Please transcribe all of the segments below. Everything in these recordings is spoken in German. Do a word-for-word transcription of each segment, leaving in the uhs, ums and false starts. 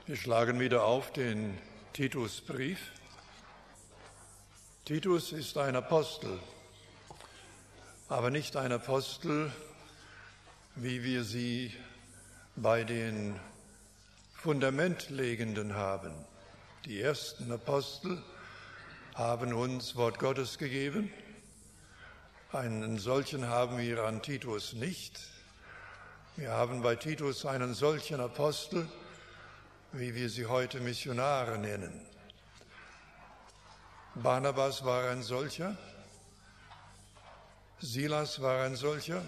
Wir schlagen wieder auf den Titusbrief. Titus ist ein Apostel, aber nicht ein Apostel, wie wir sie bei den Fundamentlegenden haben. Die ersten Apostel haben uns Wort Gottes gegeben. Einen solchen haben wir an Titus nicht. Wir haben bei Titus einen solchen Apostel, wie wir sie heute Missionare nennen. Barnabas war ein solcher, Silas war ein solcher,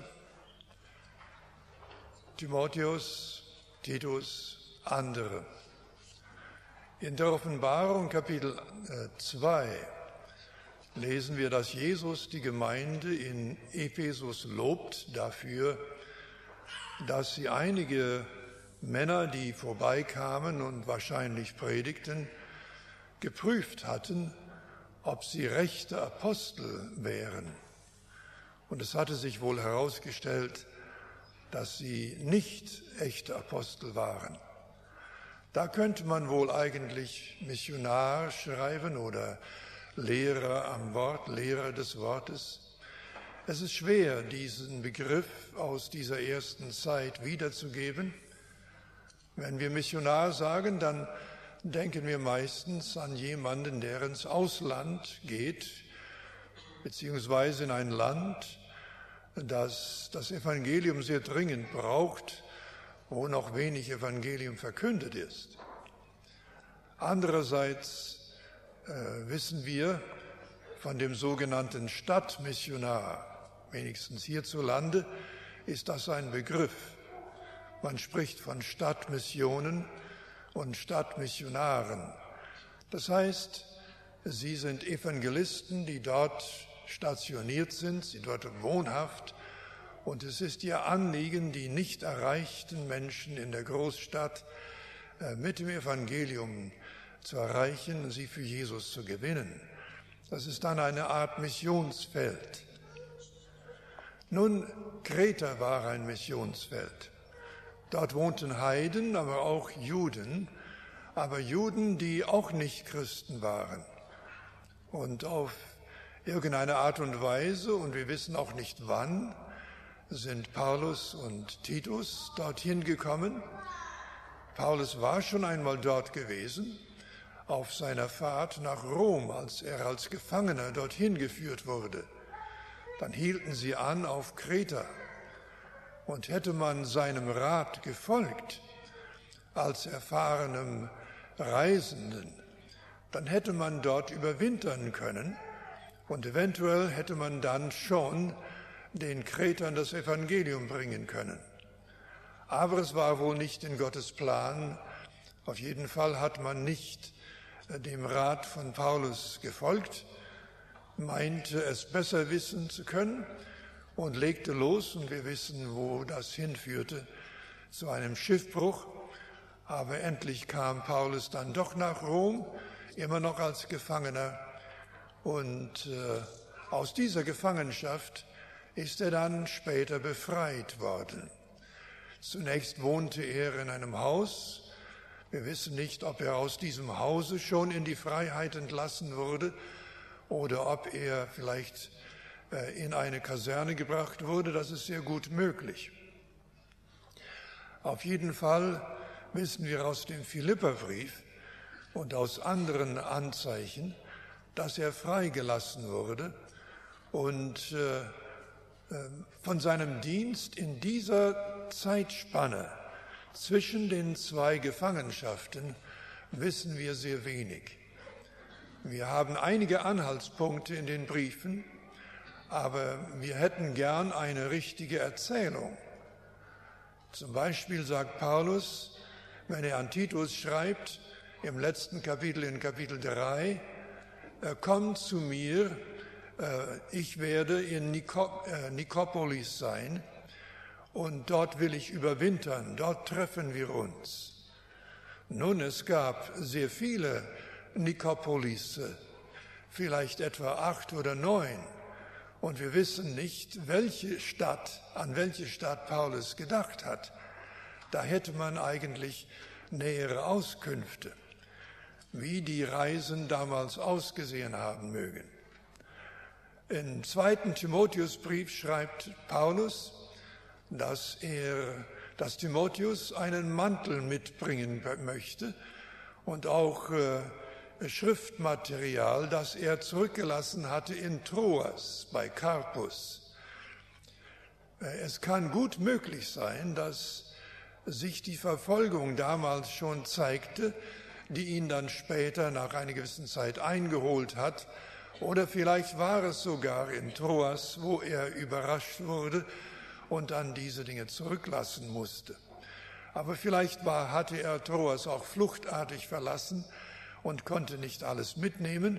Timotheus, Titus, andere. In der Offenbarung Kapitel zwei lesen wir, dass Jesus die Gemeinde in Ephesus lobt dafür, dass sie einige Männer, die vorbeikamen und wahrscheinlich predigten, geprüft hatten, ob sie rechte Apostel wären. Und es hatte sich wohl herausgestellt, dass sie nicht echte Apostel waren. Da könnte man wohl eigentlich Missionar schreiben oder Lehrer am Wort, Lehrer des Wortes. Es ist schwer, diesen Begriff aus dieser ersten Zeit wiederzugeben. Wenn wir Missionar sagen, dann denken wir meistens an jemanden, der ins Ausland geht, beziehungsweise in ein Land, das das Evangelium sehr dringend braucht, wo noch wenig Evangelium verkündet ist. Andererseits äh, wissen wir von dem sogenannten Stadtmissionar, wenigstens hierzulande, ist das ein Begriff. Man spricht von Stadtmissionen und Stadtmissionaren. Das heißt, sie sind Evangelisten, die dort stationiert sind, sie dort wohnhaft. Und es ist ihr Anliegen, die nicht erreichten Menschen in der Großstadt mit dem Evangelium zu erreichen und sie für Jesus zu gewinnen. Das ist dann eine Art Missionsfeld. Nun, Kreta war ein Missionsfeld. Dort wohnten Heiden, aber auch Juden, aber Juden, die auch nicht Christen waren. Und auf irgendeine Art und Weise, und wir wissen auch nicht wann, sind Paulus und Titus dorthin gekommen. Paulus war schon einmal dort gewesen, auf seiner Fahrt nach Rom, als er als Gefangener dorthin geführt wurde. Dann hielten sie an auf Kreta. Und hätte man seinem Rat gefolgt, als erfahrenem Reisenden, dann hätte man dort überwintern können und eventuell hätte man dann schon den Kretern das Evangelium bringen können. Aber es war wohl nicht in Gottes Plan. Auf jeden Fall hat man nicht dem Rat von Paulus gefolgt, meinte es besser wissen zu können, und legte los, und wir wissen, wo das hinführte, zu einem Schiffbruch. Aber endlich kam Paulus dann doch nach Rom, immer noch als Gefangener. Und äh, aus dieser Gefangenschaft ist er dann später befreit worden. Zunächst wohnte er in einem Haus. Wir wissen nicht, ob er aus diesem Hause schon in die Freiheit entlassen wurde oder ob er vielleicht in eine Kaserne gebracht wurde. Das ist sehr gut möglich. Auf jeden Fall wissen wir aus dem Philipperbrief und aus anderen Anzeichen, dass er freigelassen wurde und äh, von seinem Dienst in dieser Zeitspanne zwischen den zwei Gefangenschaften wissen wir sehr wenig. Wir haben einige Anhaltspunkte in den Briefen, aber wir hätten gern eine richtige Erzählung. Zum Beispiel sagt Paulus, wenn er an Titus schreibt, im letzten Kapitel, in Kapitel drei, kommt zu mir, ich werde in Nikopolis sein und dort will ich überwintern, dort treffen wir uns. Nun, es gab sehr viele Nikopolisse, vielleicht etwa acht oder neun. Und wir wissen nicht, welche Stadt, an welche Stadt Paulus gedacht hat. Da hätte man eigentlich nähere Auskünfte, wie die Reisen damals ausgesehen haben mögen. Im zweiten Timotheusbrief schreibt Paulus, dass er, dass Timotheus einen Mantel mitbringen möchte und auch äh, Schriftmaterial, das er zurückgelassen hatte in Troas bei Karpus. Es kann gut möglich sein, dass sich die Verfolgung damals schon zeigte, die ihn dann später nach einer gewissen Zeit eingeholt hat. Oder vielleicht war es sogar in Troas, wo er überrascht wurde und dann diese Dinge zurücklassen musste. Aber vielleicht war, hatte er Troas auch fluchtartig verlassen und konnte nicht alles mitnehmen.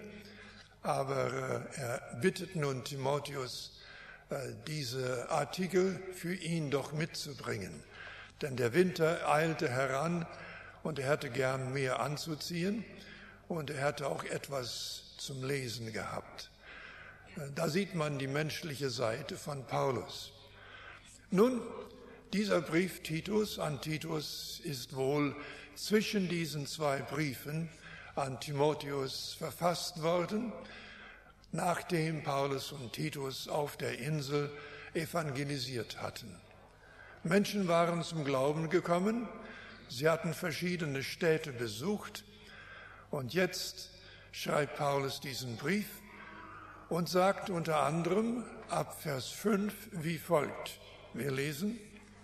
Aber äh, er bittet nun Timotheus, äh, diese Artikel für ihn doch mitzubringen. Denn der Winter eilte heran und er hätte gern mehr anzuziehen und er hätte auch etwas zum Lesen gehabt. Da sieht man die menschliche Seite von Paulus. Nun, dieser Brief Titus an Titus ist wohl zwischen diesen zwei Briefen an Timotheus verfasst worden, nachdem Paulus und Titus auf der Insel evangelisiert hatten. Menschen waren zum Glauben gekommen, sie hatten verschiedene Städte besucht und jetzt schreibt Paulus diesen Brief und sagt unter anderem ab Vers fünf wie folgt. Wir lesen: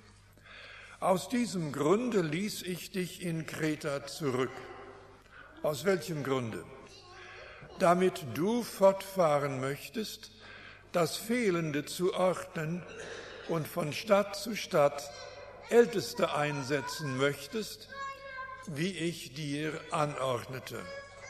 Aus diesem Grunde ließ ich dich in Kreta zurück. Aus welchem Grunde? Damit du fortfahren möchtest, das Fehlende zu ordnen und von Stadt zu Stadt Älteste einsetzen möchtest, wie ich dir anordnete.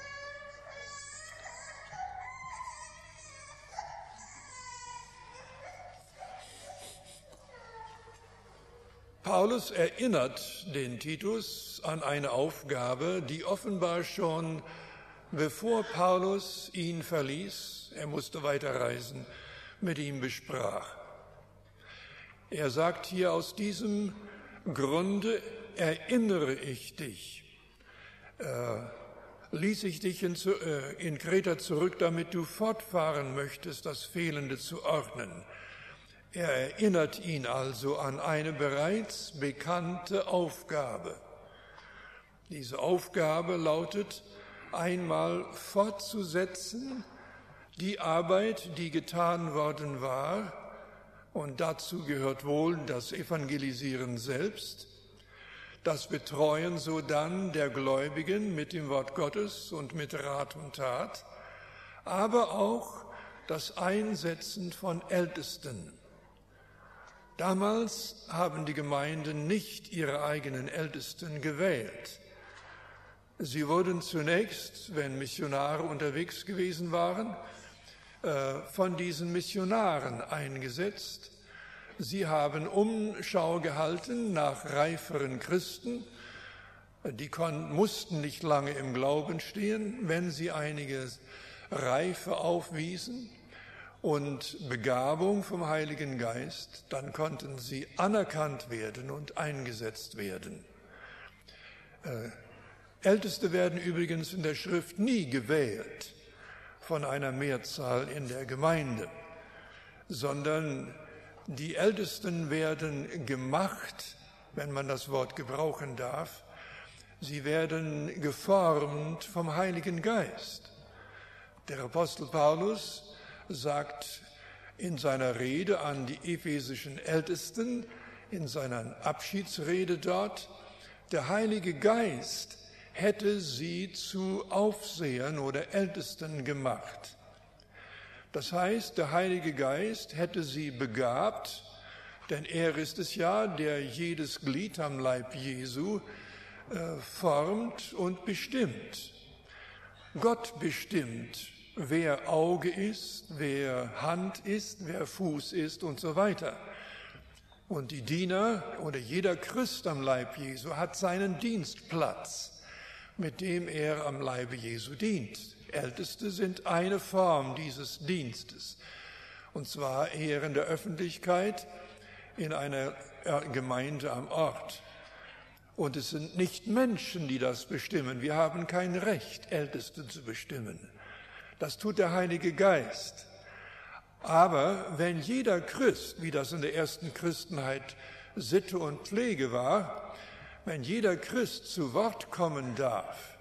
Paulus erinnert den Titus an eine Aufgabe, die offenbar schon bevor Paulus ihn verließ, er musste weiterreisen, mit ihm besprach. Er sagt hier, aus diesem Grunde erinnere ich dich, äh, ließ ich dich in, äh, in Kreta zurück, damit du fortfahren möchtest, das Fehlende zu ordnen. Er erinnert ihn also an eine bereits bekannte Aufgabe. Diese Aufgabe lautet, einmal fortzusetzen die Arbeit, die getan worden war, und dazu gehört wohl das Evangelisieren selbst, das Betreuen sodann der Gläubigen mit dem Wort Gottes und mit Rat und Tat, aber auch das Einsetzen von Ältesten. Damals haben die Gemeinden nicht ihre eigenen Ältesten gewählt. Sie wurden zunächst, wenn Missionare unterwegs gewesen waren, von diesen Missionaren eingesetzt. Sie haben Umschau gehalten nach reiferen Christen. Die konnten, mussten nicht lange im Glauben stehen, wenn sie einige Reife aufwiesen und Begabung vom Heiligen Geist, dann konnten sie anerkannt werden und eingesetzt werden. Älteste werden übrigens in der Schrift nie gewählt von einer Mehrzahl in der Gemeinde, sondern die Ältesten werden gemacht, wenn man das Wort gebrauchen darf, sie werden geformt vom Heiligen Geist. Der Apostel Paulus sagt in seiner Rede an die ephesischen Ältesten, in seiner Abschiedsrede dort, der Heilige Geist hätte sie zu Aufsehern oder Ältesten gemacht. Das heißt, der Heilige Geist hätte sie begabt, denn er ist es ja, der jedes Glied am Leib Jesu äh, formt und bestimmt. Gott bestimmt, wer Auge ist, wer Hand ist, wer Fuß ist und so weiter. Und die Diener oder jeder Christ am Leib Jesu hat seinen Dienstplatz, mit dem er am Leibe Jesu dient. Älteste sind eine Form dieses Dienstes, und zwar eher in der Öffentlichkeit, in einer Gemeinde am Ort. Und es sind nicht Menschen, die das bestimmen. Wir haben kein Recht, Älteste zu bestimmen. Das tut der Heilige Geist. Aber wenn jeder Christ, wie das in der ersten Christenheit Sitte und Pflege war, wenn jeder Christ zu Wort kommen darf,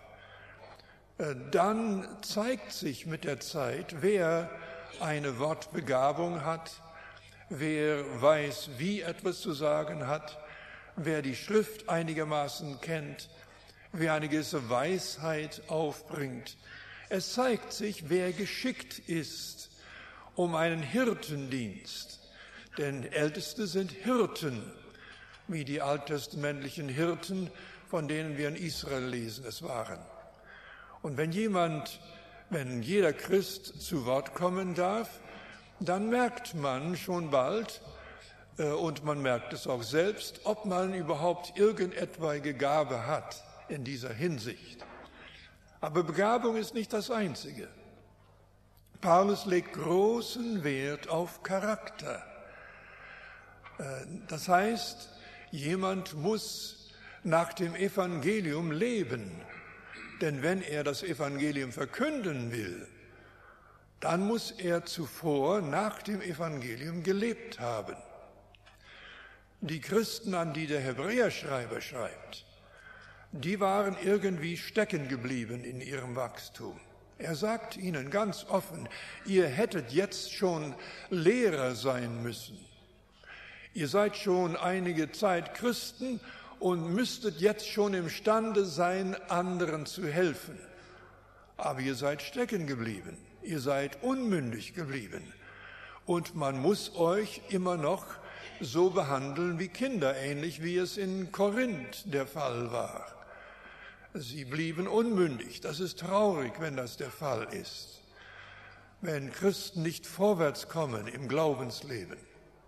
dann zeigt sich mit der Zeit, wer eine Wortbegabung hat, wer weiß, wie etwas zu sagen hat, wer die Schrift einigermaßen kennt, wer eine gewisse Weisheit aufbringt. Es zeigt sich, wer geschickt ist um einen Hirtendienst. Denn Älteste sind Hirten, wie die alttestamentlichen Hirten, von denen wir in Israel lesen, es waren. Und wenn jemand, wenn jeder Christ zu Wort kommen darf, dann merkt man schon bald, äh, und man merkt es auch selbst, ob man überhaupt irgendetwaige Gabe hat in dieser Hinsicht. Aber Begabung ist nicht das Einzige. Paulus legt großen Wert auf Charakter. Äh, das heißt, jemand muss nach dem Evangelium leben. Denn wenn er das Evangelium verkünden will, dann muss er zuvor nach dem Evangelium gelebt haben. Die Christen, an die der Hebräerschreiber schreibt, die waren irgendwie stecken geblieben in ihrem Wachstum. Er sagt ihnen ganz offen, ihr hättet jetzt schon Lehrer sein müssen. Ihr seid schon einige Zeit Christen und müsstet jetzt schon imstande sein, anderen zu helfen. Aber ihr seid stecken geblieben, ihr seid unmündig geblieben. Und man muss euch immer noch so behandeln wie Kinder, ähnlich wie es in Korinth der Fall war. Sie blieben unmündig. Das ist traurig, wenn das der Fall ist. Wenn Christen nicht vorwärts kommen im Glaubensleben.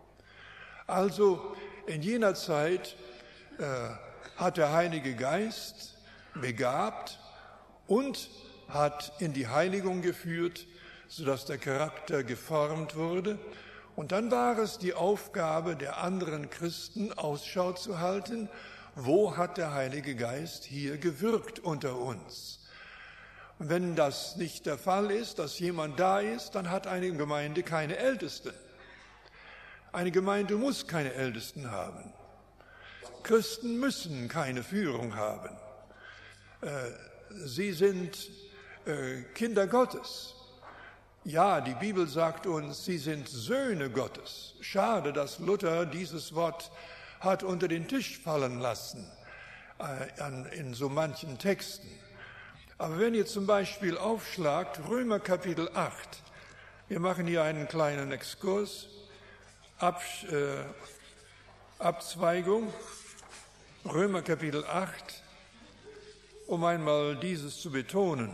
Also in jener Zeit äh, hat der Heilige Geist begabt und hat in die Heiligung geführt, sodass der Charakter geformt wurde. Und dann war es die Aufgabe der anderen Christen, Ausschau zu halten, wo hat der Heilige Geist hier gewirkt unter uns. Und wenn das nicht der Fall ist, dass jemand da ist, dann hat eine Gemeinde keine Ältesten. Eine Gemeinde muss keine Ältesten haben. Christen müssen keine Führung haben. Sie sind Kinder Gottes. Ja, die Bibel sagt uns, sie sind Söhne Gottes. Schade, dass Luther dieses Wort hat unter den Tisch fallen lassen äh, in so manchen Texten. Aber wenn ihr zum Beispiel aufschlagt, Römer Kapitel acht, wir machen hier einen kleinen Exkurs, Ab, äh, Abzweigung, Römer Kapitel acht, um einmal dieses zu betonen.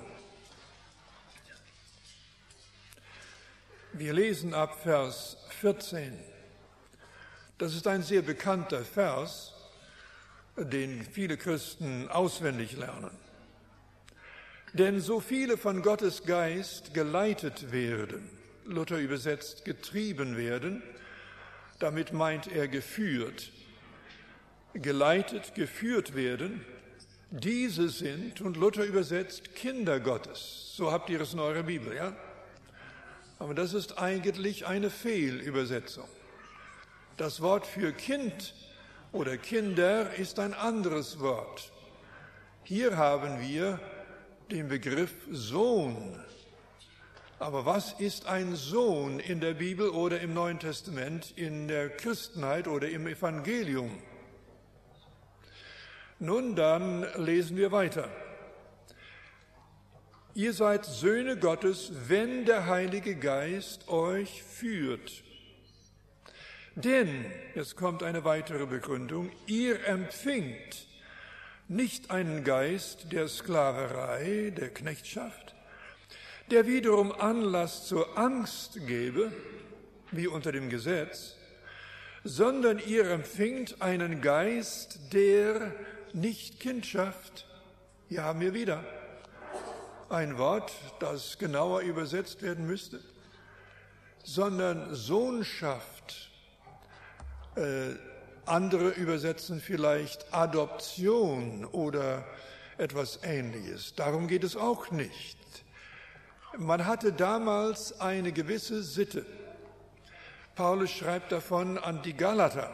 Wir lesen ab Vers vierzehn. Das ist ein sehr bekannter Vers, den viele Christen auswendig lernen. Denn so viele von Gottes Geist geleitet werden, Luther übersetzt getrieben werden, damit meint er geführt, geleitet, geführt werden, diese sind, und Luther übersetzt, Kinder Gottes. So habt ihr es in eurer Bibel, ja? Aber das ist eigentlich eine Fehlübersetzung. Das Wort für Kind oder Kinder ist ein anderes Wort. Hier haben wir den Begriff Sohn. Aber was ist ein Sohn in der Bibel oder im Neuen Testament, in der Christenheit oder im Evangelium? Nun, dann lesen wir weiter. Ihr seid Söhne Gottes, wenn der Heilige Geist euch führt. Denn, jetzt kommt eine weitere Begründung, ihr empfingt nicht einen Geist der Sklaverei, der Knechtschaft, der wiederum Anlass zur Angst gebe, wie unter dem Gesetz, sondern ihr empfingt einen Geist der Nicht-Kindschaft. Hier haben wir wieder ein Wort, das genauer übersetzt werden müsste, sondern Sohnschaft. Andere übersetzen vielleicht Adoption oder etwas Ähnliches. Darum geht es auch nicht. Man hatte damals eine gewisse Sitte. Paulus schreibt davon an die Galater.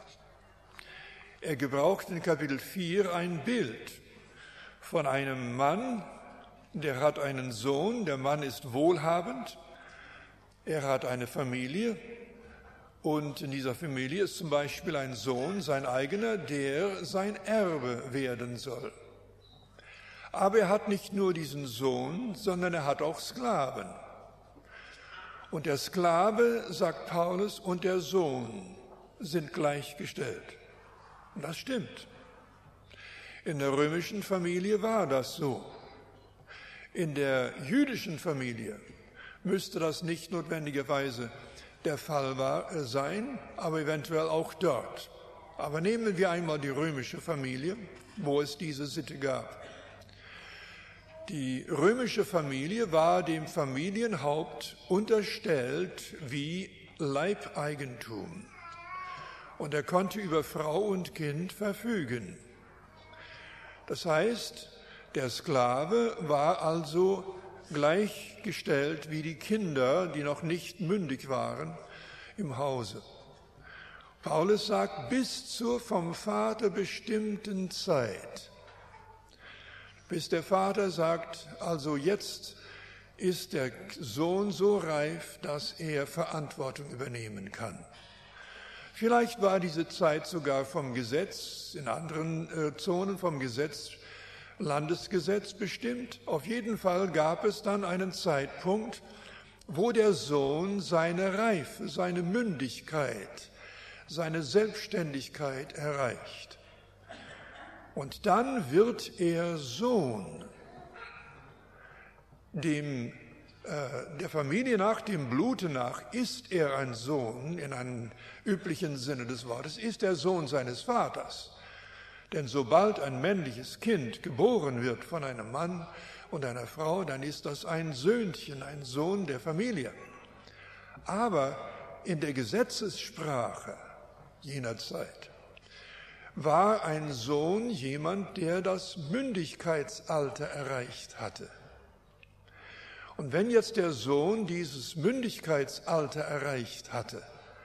Er gebraucht in Kapitel vier ein Bild von einem Mann, der hat einen Sohn, der Mann ist wohlhabend, er hat eine Familie und in dieser Familie ist zum Beispiel ein Sohn, sein eigener, der sein Erbe werden soll. Aber er hat nicht nur diesen Sohn, sondern er hat auch Sklaven. Und der Sklave, sagt Paulus, und der Sohn sind gleichgestellt. Und das stimmt. In der römischen Familie war das so. In der jüdischen Familie müsste das nicht notwendigerweise der Fall war, äh, sein, aber eventuell auch dort. Aber nehmen wir einmal die römische Familie, wo es diese Sitte gab. Die römische Familie war dem Familienhaupt unterstellt wie Leibeigentum. Und er konnte über Frau und Kind verfügen. Das heißt, der Sklave war also gleichgestellt wie die Kinder, die noch nicht mündig waren, im Hause. Paulus sagt, bis zur vom Vater bestimmten Zeit. Bis der Vater sagt, also jetzt ist der Sohn so reif, dass er Verantwortung übernehmen kann. Vielleicht war diese Zeit sogar vom Gesetz, in anderen äh, Zonen vom Gesetz, Landesgesetz bestimmt. Auf jeden Fall gab es dann einen Zeitpunkt, wo der Sohn seine Reife, seine Mündigkeit, seine Selbstständigkeit erreicht. Und dann wird er Sohn. Dem, äh, der Familie nach, dem Blute nach, ist er ein Sohn, in einem üblichen Sinne des Wortes, ist der Sohn seines Vaters. Denn sobald ein männliches Kind geboren wird von einem Mann und einer Frau, dann ist das ein Söhnchen, ein Sohn der Familie. Aber in der Gesetzessprache jener Zeit war ein Sohn jemand, der das Mündigkeitsalter erreicht hatte. Und wenn jetzt der Sohn dieses Mündigkeitsalter erreicht hatte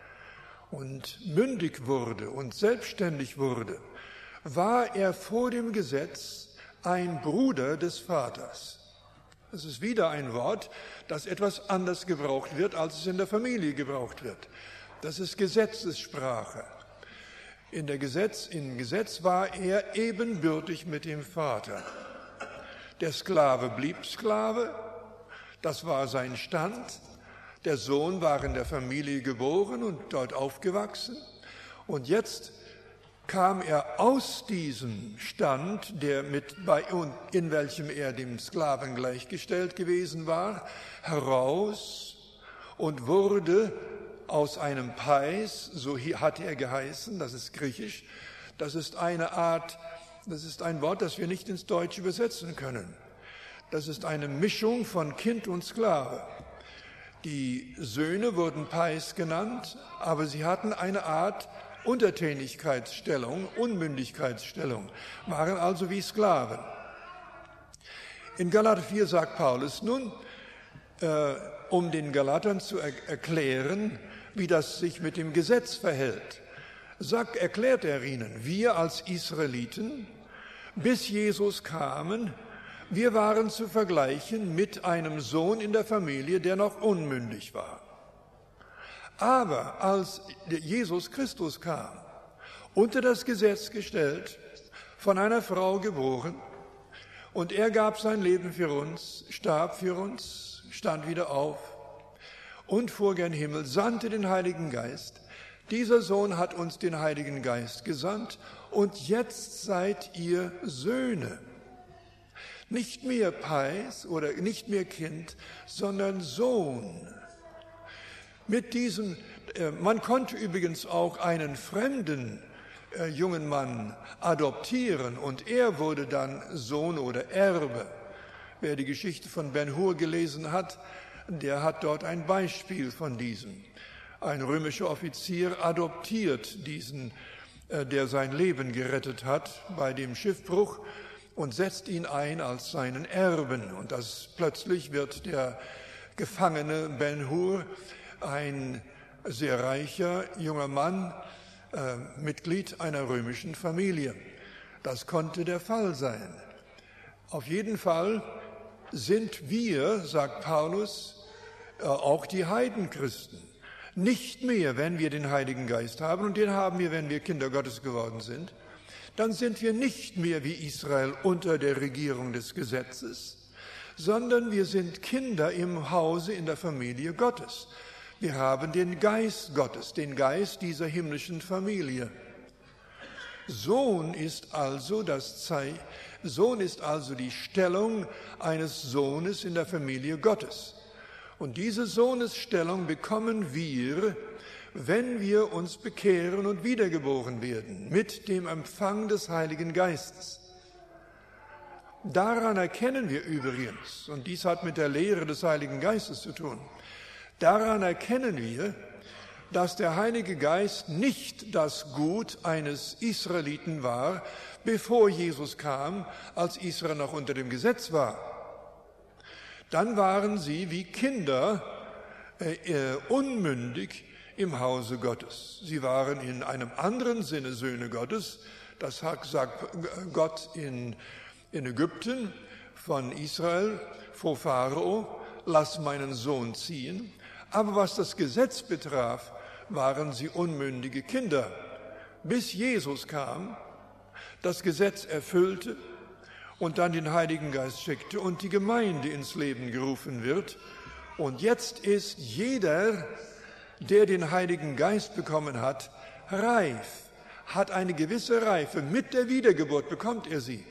und mündig wurde und selbstständig wurde, war er vor dem Gesetz ein Bruder des Vaters. Das ist wieder ein Wort, das etwas anders gebraucht wird, als es in der Familie gebraucht wird. Das ist Gesetzessprache. In der Gesetz, im Gesetz war er ebenbürtig mit dem Vater. Der Sklave blieb Sklave, das war sein Stand. Der Sohn war in der Familie geboren und dort aufgewachsen. Und jetzt kam er aus diesem Stand, der mit bei und in welchem er dem Sklaven gleichgestellt gewesen war, heraus und wurde aus einem Pais, so hat er geheißen, das ist griechisch, das ist eine Art, das ist ein Wort, das wir nicht ins Deutsche übersetzen können. Das ist eine Mischung von Kind und Sklave. Die Söhne wurden Pais genannt, aber sie hatten eine Art Untertänigkeitsstellung, Unmündigkeitsstellung, waren also wie Sklaven. In Galater vier sagt Paulus nun, äh, um den Galatern zu er- erklären, wie das sich mit dem Gesetz verhält, sagt, erklärt er ihnen, wir als Israeliten, bis Jesus kamen, wir waren zu vergleichen mit einem Sohn in der Familie, der noch unmündig war. Aber als Jesus Christus kam, unter das Gesetz gestellt, von einer Frau geboren, und er gab sein Leben für uns, starb für uns, stand wieder auf und fuhr gen Himmel, sandte den Heiligen Geist. Dieser Sohn hat uns den Heiligen Geist gesandt und jetzt seid ihr Söhne. Nicht mehr Pais oder nicht mehr Kind, sondern Sohn. Mit diesem, äh, man konnte übrigens auch einen fremden äh, jungen Mann adoptieren und er wurde dann Sohn oder Erbe. Wer die Geschichte von Ben-Hur gelesen hat, der hat dort ein Beispiel von diesem. Ein römischer Offizier adoptiert diesen der sein Leben gerettet hat bei dem Schiffbruch, und setzt ihn ein als seinen Erben. Und das plötzlich wird der Gefangene Ben-Hur ein sehr reicher junger Mann, äh, Mitglied einer römischen Familie. Das konnte der Fall sein. Auf jeden Fall sind wir, sagt Paulus, äh, auch die Heidenchristen. Nicht mehr, wenn wir den Heiligen Geist haben, und den haben wir, wenn wir Kinder Gottes geworden sind, dann sind wir nicht mehr wie Israel unter der Regierung des Gesetzes, sondern wir sind Kinder im Hause, in der Familie Gottes. Wir haben den Geist Gottes, den Geist dieser himmlischen Familie. Sohn ist also das Zei- Sohn ist also die Stellung eines Sohnes in der Familie Gottes. Und diese Sohnesstellung bekommen wir, wenn wir uns bekehren und wiedergeboren werden, mit dem Empfang des Heiligen Geistes. Daran erkennen wir übrigens, und dies hat mit der Lehre des Heiligen Geistes zu tun, daran erkennen wir, dass der Heilige Geist nicht das Gut eines Israeliten war, bevor Jesus kam, als Israel noch unter dem Gesetz war. Dann waren sie wie Kinder äh, äh, unmündig im Hause Gottes. Sie waren in einem anderen Sinne Söhne Gottes. Das sagt Gott in, in Ägypten von Israel vor Pharao, lass meinen Sohn ziehen. Aber was das Gesetz betraf, waren sie unmündige Kinder, bis Jesus kam, das Gesetz erfüllte und dann den Heiligen Geist schickte und die Gemeinde ins Leben gerufen wird. Und jetzt ist jeder, der den Heiligen Geist bekommen hat, reif, hat eine gewisse Reife. Mit der Wiedergeburt bekommt er sie.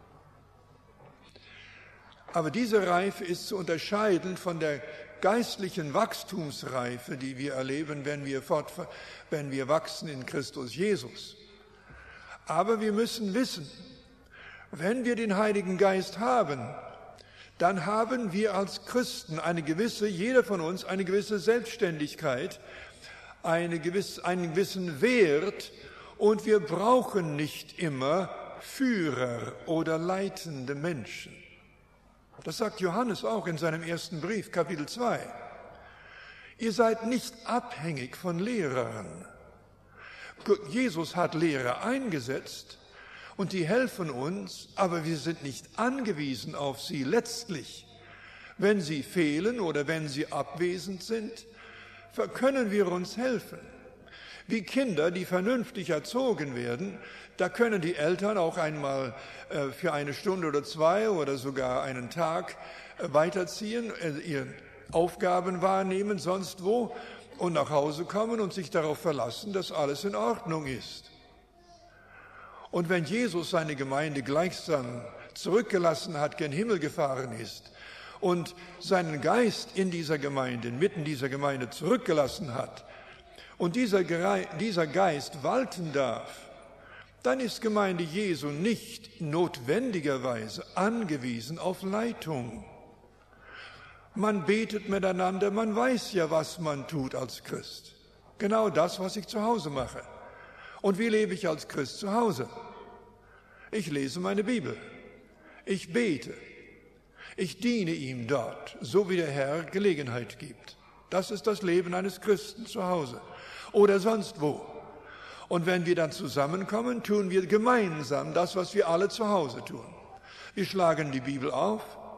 Aber diese Reife ist zu unterscheiden von der geistlichen Wachstumsreife, die wir erleben, wenn wir, fort, wenn wir wachsen in Christus Jesus. Aber wir müssen wissen, wenn wir den Heiligen Geist haben, dann haben wir als Christen eine gewisse, jeder von uns, eine gewisse Selbstständigkeit, eine gewisse, einen gewissen Wert, und wir brauchen nicht immer Führer oder leitende Menschen. Das sagt Johannes auch in seinem ersten Brief, Kapitel zwei. Ihr seid nicht abhängig von Lehrern. Jesus hat Lehrer eingesetzt, und die helfen uns, aber wir sind nicht angewiesen auf sie letztlich. Wenn sie fehlen oder wenn sie abwesend sind, können wir uns helfen. Wie Kinder, die vernünftig erzogen werden, da können die Eltern auch einmal äh, für eine Stunde oder zwei oder sogar einen Tag äh, weiterziehen, äh, ihre Aufgaben wahrnehmen, sonst wo, und nach Hause kommen und sich darauf verlassen, dass alles in Ordnung ist. Und wenn Jesus seine Gemeinde gleichsam zurückgelassen hat, gen Himmel gefahren ist und seinen Geist in dieser Gemeinde, inmitten dieser Gemeinde zurückgelassen hat und dieser, dieser Geist walten darf, dann ist Gemeinde Jesu nicht notwendigerweise angewiesen auf Leitung. Man betet miteinander, man weiß ja, was man tut als Christ. Genau das, was ich zu Hause mache. Und wie lebe ich als Christ zu Hause? Ich lese meine Bibel. Ich bete. Ich diene ihm dort, so wie der Herr Gelegenheit gibt. Das ist das Leben eines Christen zu Hause oder sonst wo. Und wenn wir dann zusammenkommen, tun wir gemeinsam das, was wir alle zu Hause tun. Wir schlagen die Bibel auf,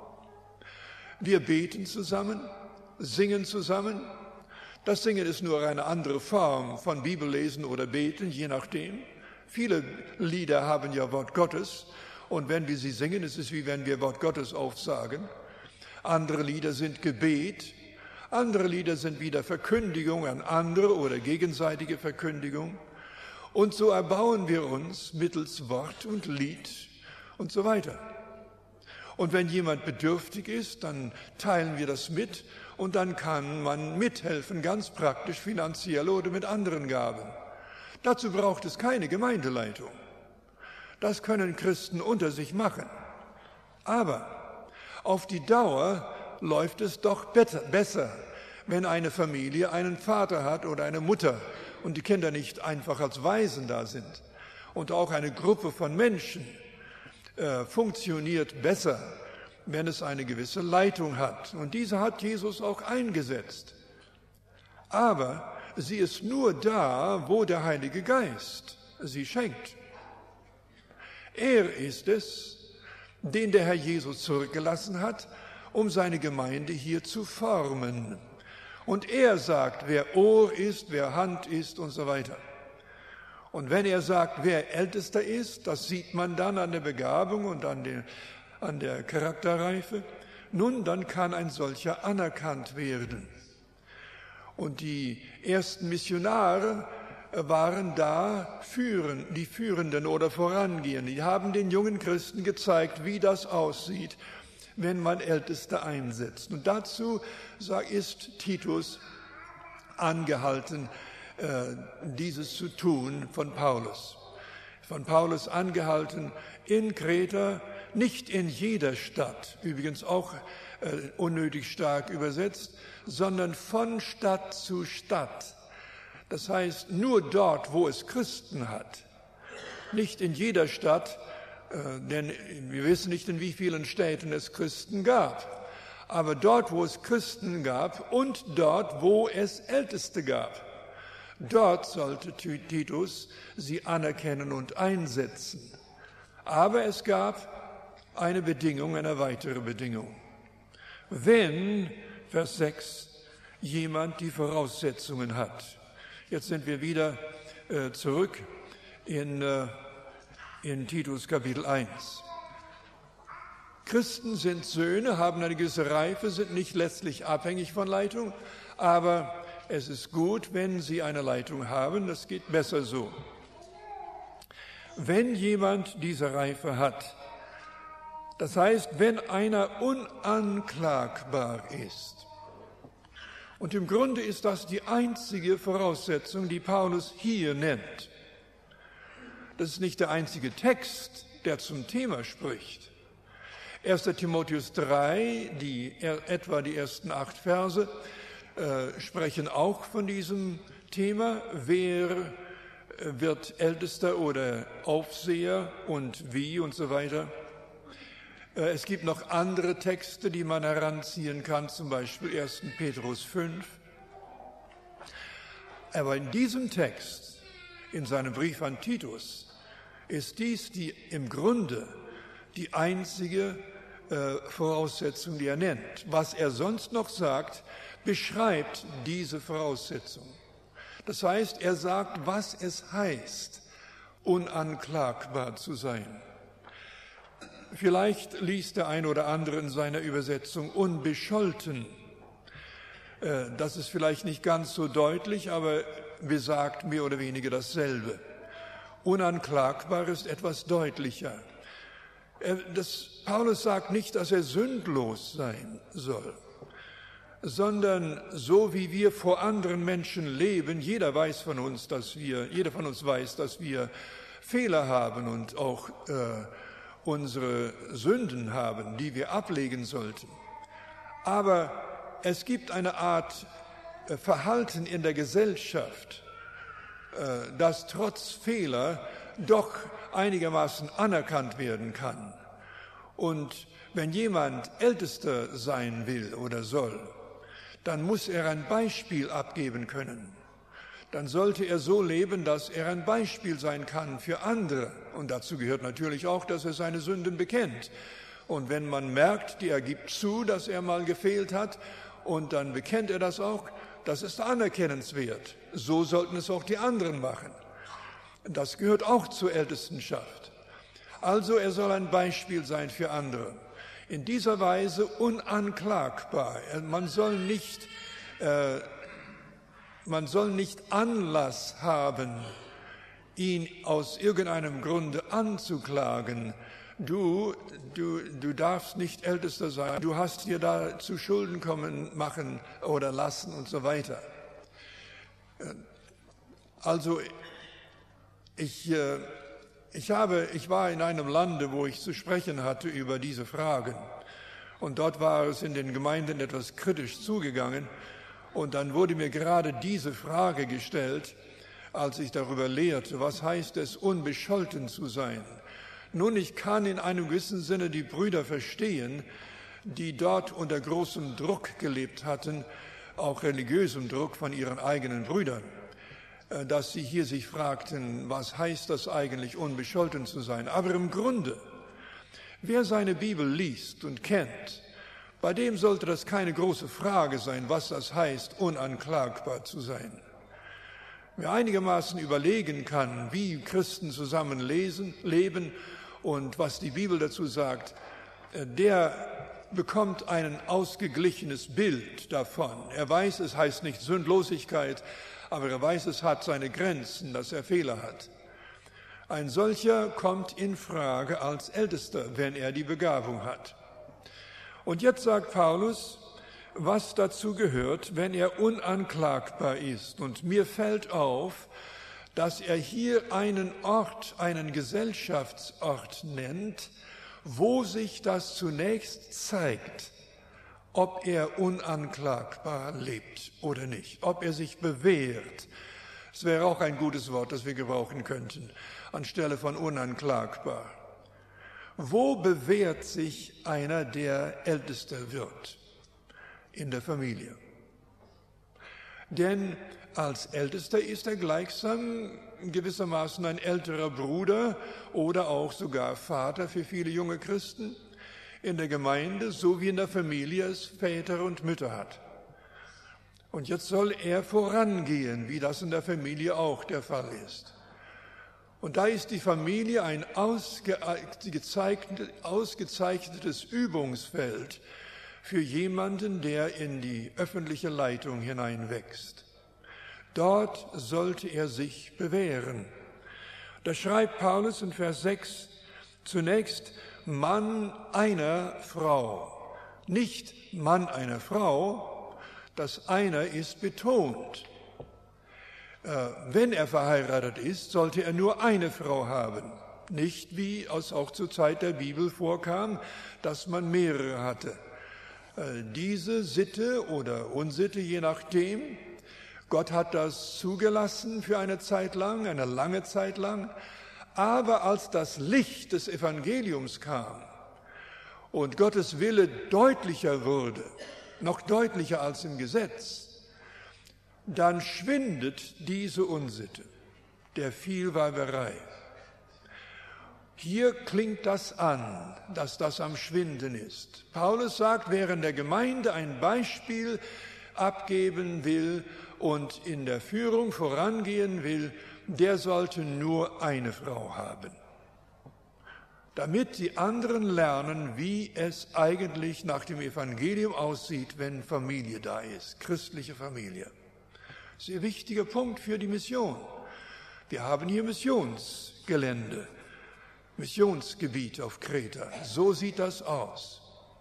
wir beten zusammen, singen zusammen. Das Singen ist nur eine andere Form von Bibellesen oder Beten, je nachdem. Viele Lieder haben ja Wort Gottes, und wenn wir sie singen, ist es wie wenn wir Wort Gottes aufsagen. Andere Lieder sind Gebet, andere Lieder sind wieder Verkündigung an andere oder gegenseitige Verkündigung. Und so erbauen wir uns mittels Wort und Lied und so weiter. Und wenn jemand bedürftig ist, dann teilen wir das mit, und dann kann man mithelfen, ganz praktisch, finanziell oder mit anderen Gaben. Dazu braucht es keine Gemeindeleitung. Das können Christen unter sich machen. Aber auf die Dauer läuft es doch besser, wenn eine Familie einen Vater hat oder eine Mutter und die Kinder nicht einfach als Waisen da sind, Und auch eine Gruppe von Menschen äh, funktioniert besser, wenn es eine gewisse Leitung hat. Und diese hat Jesus auch eingesetzt. Aber sie ist nur da, wo der Heilige Geist sie schenkt. Er ist es, den der Herr Jesus zurückgelassen hat, um seine Gemeinde hier zu formen. Und er sagt, wer Ohr ist, wer Hand ist und so weiter. Und wenn er sagt, wer Ältester ist, das sieht man dann an der Begabung und an der, an der Charakterreife. Nun, dann kann ein solcher anerkannt werden. Und die ersten Missionare waren da führen, die Führenden oder Vorangehenden. Die haben den jungen Christen gezeigt, wie das aussieht, wenn man Älteste einsetzt. Und dazu ist Titus angehalten, dieses zu tun von Paulus. Von Paulus angehalten, in Kreta, nicht in jeder Stadt, übrigens auch unnötig stark übersetzt, sondern von Stadt zu Stadt. Das heißt, nur dort, wo es Christen hat, nicht in jeder Stadt, äh, denn wir wissen nicht, in wie vielen Städten es Christen gab, aber dort, wo es Christen gab und dort, wo es Älteste gab, dort sollte Titus sie anerkennen und einsetzen. Aber es gab eine Bedingung, eine weitere Bedingung. Wenn, Vers sechs, jemand die Voraussetzungen hat. Jetzt sind wir wieder äh, zurück in, äh, in Titus Kapitel eins. Christen sind Söhne, haben eine gewisse Reife, sind nicht letztlich abhängig von Leitung, aber es ist gut, wenn sie eine Leitung haben, das geht besser so. Wenn jemand diese Reife hat, das heißt, wenn einer unanklagbar ist, und im Grunde ist das die einzige Voraussetzung, die Paulus hier nennt. Das ist nicht der einzige Text, der zum Thema spricht. erster Timotheus drei, die, etwa die ersten acht Verse, äh, sprechen auch von diesem Thema. Wer wird Ältester oder Aufseher und wie und so weiter. Es gibt noch andere Texte, die man heranziehen kann, zum Beispiel erster Petrus fünf. Aber in diesem Text, in seinem Brief an Titus, ist dies die, im Grunde die einzige äh, Voraussetzung, die er nennt. Was er sonst noch sagt, beschreibt diese Voraussetzung. Das heißt, er sagt, was es heißt, unanklagbar zu sein. Vielleicht liest der eine oder andere in seiner Übersetzung unbescholten. Das ist vielleicht nicht ganz so deutlich, aber besagt mehr oder weniger dasselbe. Unanklagbar ist etwas deutlicher. Das, Paulus sagt nicht, dass er sündlos sein soll, sondern so wie wir vor anderen Menschen leben, jeder weiß von uns, dass wir, jeder von uns weiß, dass wir Fehler haben und auch äh, unsere Sünden haben, die wir ablegen sollten. Aber es gibt eine Art äh, Verhalten in der Gesellschaft, äh, das trotz Fehler doch einigermaßen anerkannt werden kann. Und wenn jemand Ältester sein will oder soll, dann muss er ein Beispiel abgeben können. Dann sollte er so leben, dass er ein Beispiel sein kann für andere. Und dazu gehört natürlich auch, dass er seine Sünden bekennt. Und wenn man merkt, er gibt zu, dass er mal gefehlt hat, und dann bekennt er das auch, das ist anerkennenswert. So sollten es auch die anderen machen. Das gehört auch zur Ältestenschaft. Also er soll ein Beispiel sein für andere. In dieser Weise unanklagbar. Man soll nicht, äh, man soll nicht Anlass haben, ihn aus irgendeinem Grunde anzuklagen. Du, du, du darfst nicht Ältester sein. Du hast dir da zu Schulden kommen, machen oder lassen und so weiter. Also ich, äh, ich habe, ich war in einem Lande, wo ich zu sprechen hatte über diese Fragen. Und dort war es in den Gemeinden etwas kritisch zugegangen. Und dann wurde mir gerade diese Frage gestellt, als ich darüber lehrte, was heißt es, unbescholten zu sein. Nun, ich kann in einem gewissen Sinne die Brüder verstehen, die dort unter großem Druck gelebt hatten, auch religiösem Druck von ihren eigenen Brüdern, dass sie hier sich fragten, was heißt das eigentlich, unbescholten zu sein? Aber im Grunde, wer seine Bibel liest und kennt, bei dem sollte das keine große Frage sein, was das heißt, unanklagbar zu sein. Wer einigermaßen überlegen kann, wie Christen zusammen lesen, leben und was die Bibel dazu sagt, der bekommt ein ausgeglichenes Bild davon. Er weiß, es heißt nicht Sündlosigkeit, aber er weiß, es hat seine Grenzen, dass er Fehler hat. Ein solcher kommt in Frage als Ältester, wenn er die Begabung hat. Und jetzt sagt Paulus, was dazu gehört, wenn er unanklagbar ist. Und mir fällt auf, dass er hier einen Ort, einen Gesellschaftsort nennt, wo sich das zunächst zeigt, ob er unanklagbar lebt oder nicht, ob er sich bewährt. Das wäre auch ein gutes Wort, das wir gebrauchen könnten, anstelle von unanklagbar. Wo bewährt sich einer, der Ältester wird? In der Familie. Denn als Ältester ist er gleichsam gewissermaßen ein älterer Bruder oder auch sogar Vater für viele junge Christen in der Gemeinde, so wie in der Familie es Väter und Mütter hat. Und jetzt soll er vorangehen, wie das in der Familie auch der Fall ist. Und da ist die Familie ein ausgezeichnetes Übungsfeld für jemanden, der in die öffentliche Leitung hineinwächst. Dort sollte er sich bewähren. Da schreibt Paulus in Vers sechs zunächst Mann einer Frau, nicht Mann einer Frau, das einer ist betont. Äh, wenn er verheiratet ist, sollte er nur eine Frau haben, nicht wie es auch zur Zeit der Bibel vorkam, dass man mehrere hatte. Äh, diese Sitte oder Unsitte, je nachdem, Gott hat das zugelassen für eine Zeit lang, eine lange Zeit lang, aber als das Licht des Evangeliums kam und Gottes Wille deutlicher wurde, noch deutlicher als im Gesetz, dann schwindet diese Unsitte der Vielweiberei. Hier klingt das an, dass das am Schwinden ist. Paulus sagt, wer in der Gemeinde ein Beispiel abgeben will und in der Führung vorangehen will, der sollte nur eine Frau haben, damit die anderen lernen, wie es eigentlich nach dem Evangelium aussieht, wenn Familie da ist, christliche Familie. Sehr wichtiger Punkt für die Mission. Wir haben hier Missionsgelände, Missionsgebiet auf Kreta. So sieht das aus.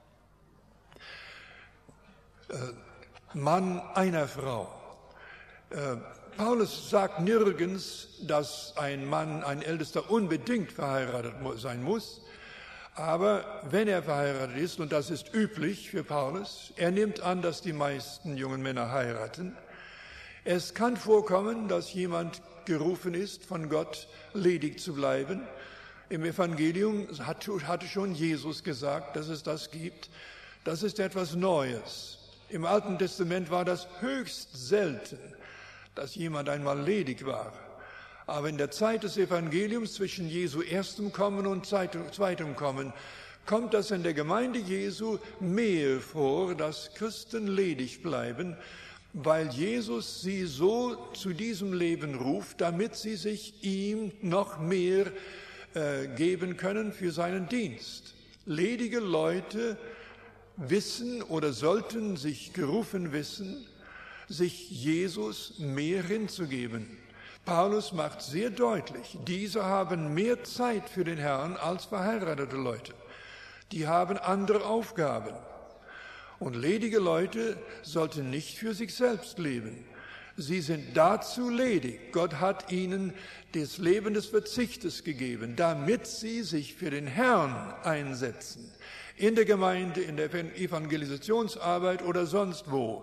Äh, Mann einer Frau. Äh, Paulus sagt nirgends, dass ein Mann, ein Ältester unbedingt verheiratet sein muss, aber wenn er verheiratet ist, und das ist üblich für Paulus, er nimmt an, dass die meisten jungen Männer heiraten. Es kann vorkommen, dass jemand gerufen ist, von Gott ledig zu bleiben. Im Evangelium hat, hatte schon Jesus gesagt, dass es das gibt. Das ist etwas Neues. Im Alten Testament war das höchst selten, dass jemand einmal ledig war. Aber in der Zeit des Evangeliums zwischen Jesu erstem Kommen und zweitem Kommen kommt das in der Gemeinde Jesu mehr vor, dass Christen ledig bleiben, weil Jesus sie so zu diesem Leben ruft, damit sie sich ihm noch mehr äh, geben können für seinen Dienst. Ledige Leute wissen oder sollten sich gerufen wissen, sich Jesus mehr hinzugeben. Paulus macht sehr deutlich, diese haben mehr Zeit für den Herrn als verheiratete Leute. Die haben andere Aufgaben. Und ledige Leute sollten nicht für sich selbst leben. Sie sind dazu ledig. Gott hat ihnen das Leben des Verzichtes gegeben, damit sie sich für den Herrn einsetzen. In der Gemeinde, in der Evangelisationsarbeit oder sonst wo.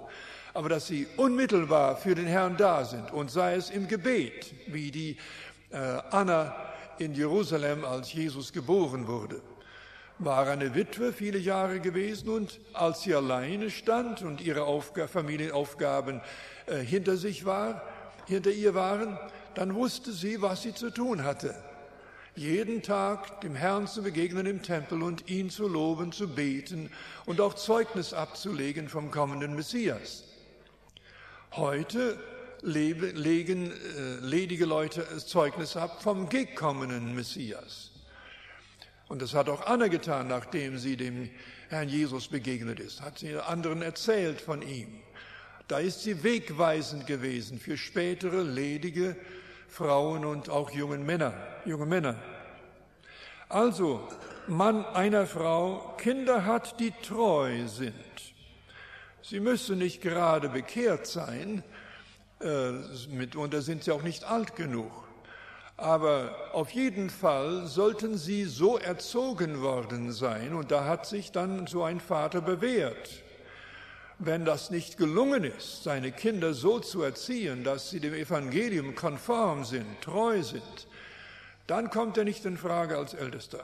aber dass sie unmittelbar für den Herrn da sind, und sei es im Gebet, wie die äh, Anna in Jerusalem, als Jesus geboren wurde, war eine Witwe viele Jahre gewesen, und als sie alleine stand und ihre Aufg- Familienaufgaben äh, hinter sich war, hinter ihr waren, dann wusste sie, was sie zu tun hatte. Jeden Tag dem Herrn zu begegnen im Tempel und ihn zu loben, zu beten und auch Zeugnis abzulegen vom kommenden Messias. Heute lebe, legen äh, ledige Leute Zeugnis ab vom gekommenen Messias. Und das hat auch Anna getan, nachdem sie dem Herrn Jesus begegnet ist. Hat sie anderen erzählt von ihm. Da ist sie wegweisend gewesen für spätere ledige Frauen und auch jungen Männer, junge Männer. Also, Mann einer Frau Kinder hat, die treu sind. Sie müssen nicht gerade bekehrt sein, äh, mitunter sind sie auch nicht alt genug. Aber auf jeden Fall sollten sie so erzogen worden sein, und da hat sich dann so ein Vater bewährt. Wenn das nicht gelungen ist, seine Kinder so zu erziehen, dass sie dem Evangelium konform sind, treu sind, dann kommt er nicht in Frage als Ältester.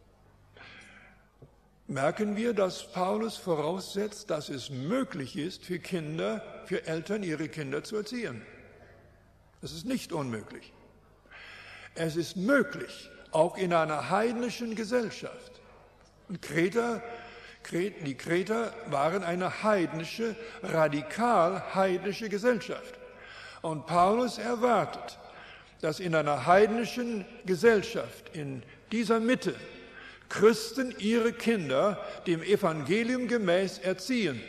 Merken wir, dass Paulus voraussetzt, dass es möglich ist, für Kinder, für Eltern ihre Kinder zu erziehen. Das ist nicht unmöglich. Es ist möglich, auch in einer heidnischen Gesellschaft. Und Kreter Die Kreter waren eine heidnische, radikal heidnische Gesellschaft. Und Paulus erwartet, dass in einer heidnischen Gesellschaft, in dieser Mitte, Christen ihre Kinder dem Evangelium gemäß erziehen,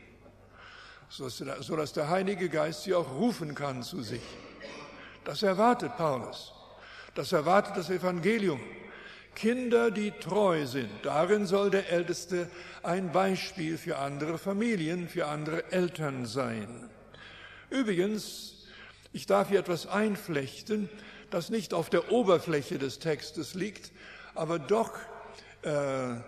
sodass der Heilige Geist sie auch rufen kann zu sich. Das erwartet Paulus. Das erwartet das Evangelium. Kinder, die treu sind, darin soll der Älteste ein Beispiel für andere Familien, für andere Eltern sein. Übrigens, ich darf hier etwas einflechten, das nicht auf der Oberfläche des Textes liegt, aber doch äh, äh,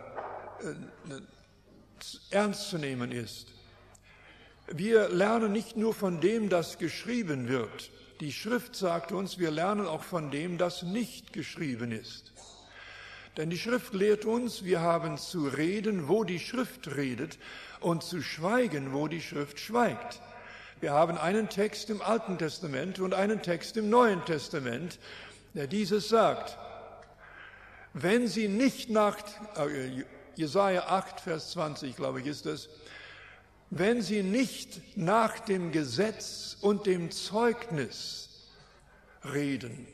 ernst zu nehmen ist. Wir lernen nicht nur von dem, das geschrieben wird. Die Schrift sagt uns, wir lernen auch von dem, das nicht geschrieben ist. Denn die Schrift lehrt uns, wir haben zu reden, wo die Schrift redet, und zu schweigen, wo die Schrift schweigt. Wir haben einen Text im Alten Testament und einen Text im Neuen Testament, der dieses sagt. Wenn sie nicht nach, äh, Jesaja acht, Vers zwanzig, glaube ich, ist es, wenn sie nicht nach dem Gesetz und dem Zeugnis reden,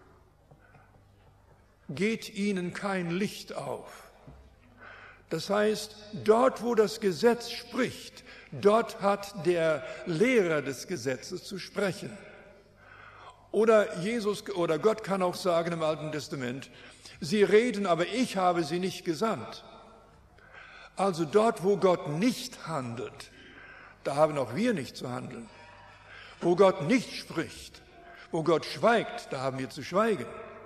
geht ihnen kein Licht auf. Das heißt, dort, wo das Gesetz spricht, dort hat der Lehrer des Gesetzes zu sprechen. Oder Jesus oder Gott kann auch sagen im Alten Testament, sie reden, aber ich habe sie nicht gesandt. Also dort, wo Gott nicht handelt, da haben auch wir nicht zu handeln. Wo Gott nicht spricht, wo Gott schweigt, da haben wir zu schweigen.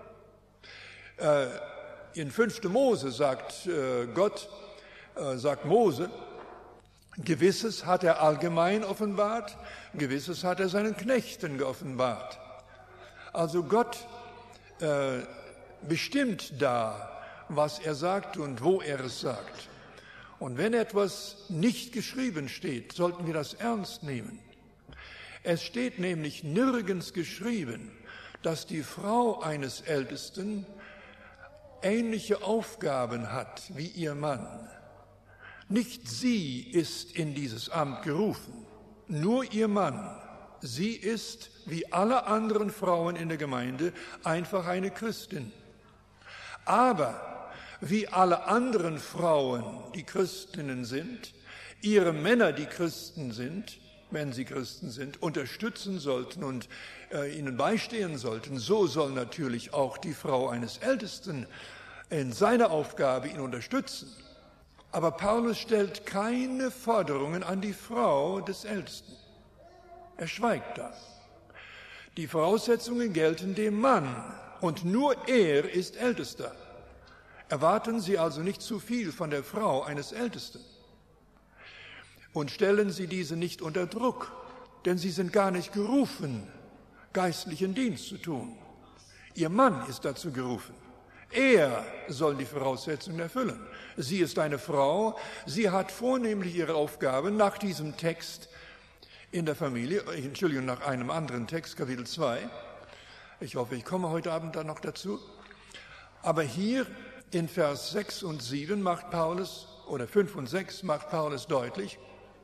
In fünften Mose sagt Gott, sagt Mose, Gewisses hat er allgemein offenbart, Gewisses hat er seinen Knechten geoffenbart. Also Gott äh, bestimmt da, was er sagt und wo er es sagt. Und wenn etwas nicht geschrieben steht, sollten wir das ernst nehmen. Es steht nämlich nirgends geschrieben, dass die Frau eines Ältesten ähnliche Aufgaben hat wie ihr Mann. Nicht sie ist in dieses Amt gerufen, nur ihr Mann. Sie ist, wie alle anderen Frauen in der Gemeinde, einfach eine Christin. Aber wie alle anderen Frauen, die Christinnen sind, ihre Männer, die Christen sind, wenn sie Christen sind, unterstützen sollten und äh, ihnen beistehen sollten, so soll natürlich auch die Frau eines Ältesten in seiner Aufgabe ihn unterstützen. Aber Paulus stellt keine Forderungen an die Frau des Ältesten. Er schweigt da. Die Voraussetzungen gelten dem Mann und nur er ist Ältester. Erwarten Sie also nicht zu viel von der Frau eines Ältesten. Und stellen Sie diese nicht unter Druck, denn sie sind gar nicht gerufen, geistlichen Dienst zu tun. Ihr Mann ist dazu gerufen. Er soll die Voraussetzungen erfüllen. Sie ist eine Frau, sie hat vornehmlich ihre Aufgabe nach diesem Text in der Familie, Entschuldigung, nach einem anderen Text, Kapitel zwei. Ich hoffe, ich komme heute Abend dann noch dazu. Aber hier in Vers sechs und sieben macht Paulus, oder fünf und sechs macht Paulus deutlich,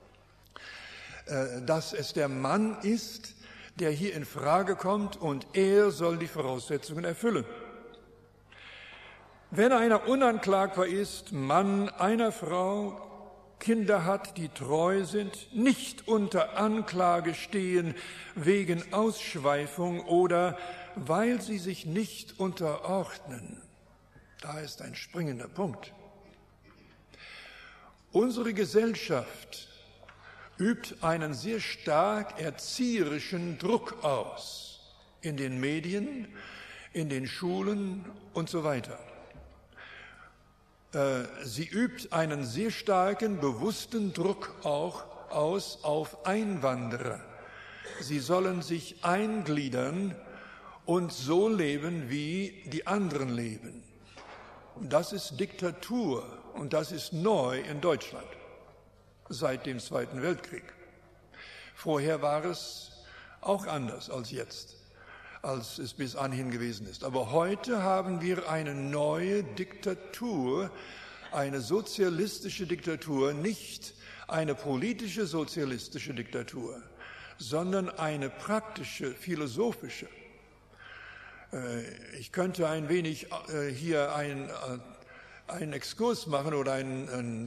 dass es der Mann ist, der hier in Frage kommt und er soll die Voraussetzungen erfüllen. Wenn einer unanklagbar ist, Mann einer Frau, Kinder hat, die treu sind, nicht unter Anklage stehen wegen Ausschweifung oder weil sie sich nicht unterordnen. Da ist ein springender Punkt. Unsere Gesellschaft übt einen sehr stark erzieherischen Druck aus in den Medien, in den Schulen und so weiter. Sie übt einen sehr starken, bewussten Druck auch aus auf Einwanderer. Sie sollen sich eingliedern und so leben, wie die anderen leben. Das ist Diktatur und das ist neu in Deutschland seit dem Zweiten Weltkrieg. Vorher war es auch anders als jetzt, als es bis anhin gewesen ist. Aber heute haben wir eine neue Diktatur, eine sozialistische Diktatur, nicht eine politische sozialistische Diktatur, sondern eine praktische, philosophische. Ich könnte ein wenig hier einen, einen Exkurs machen oder einen, einen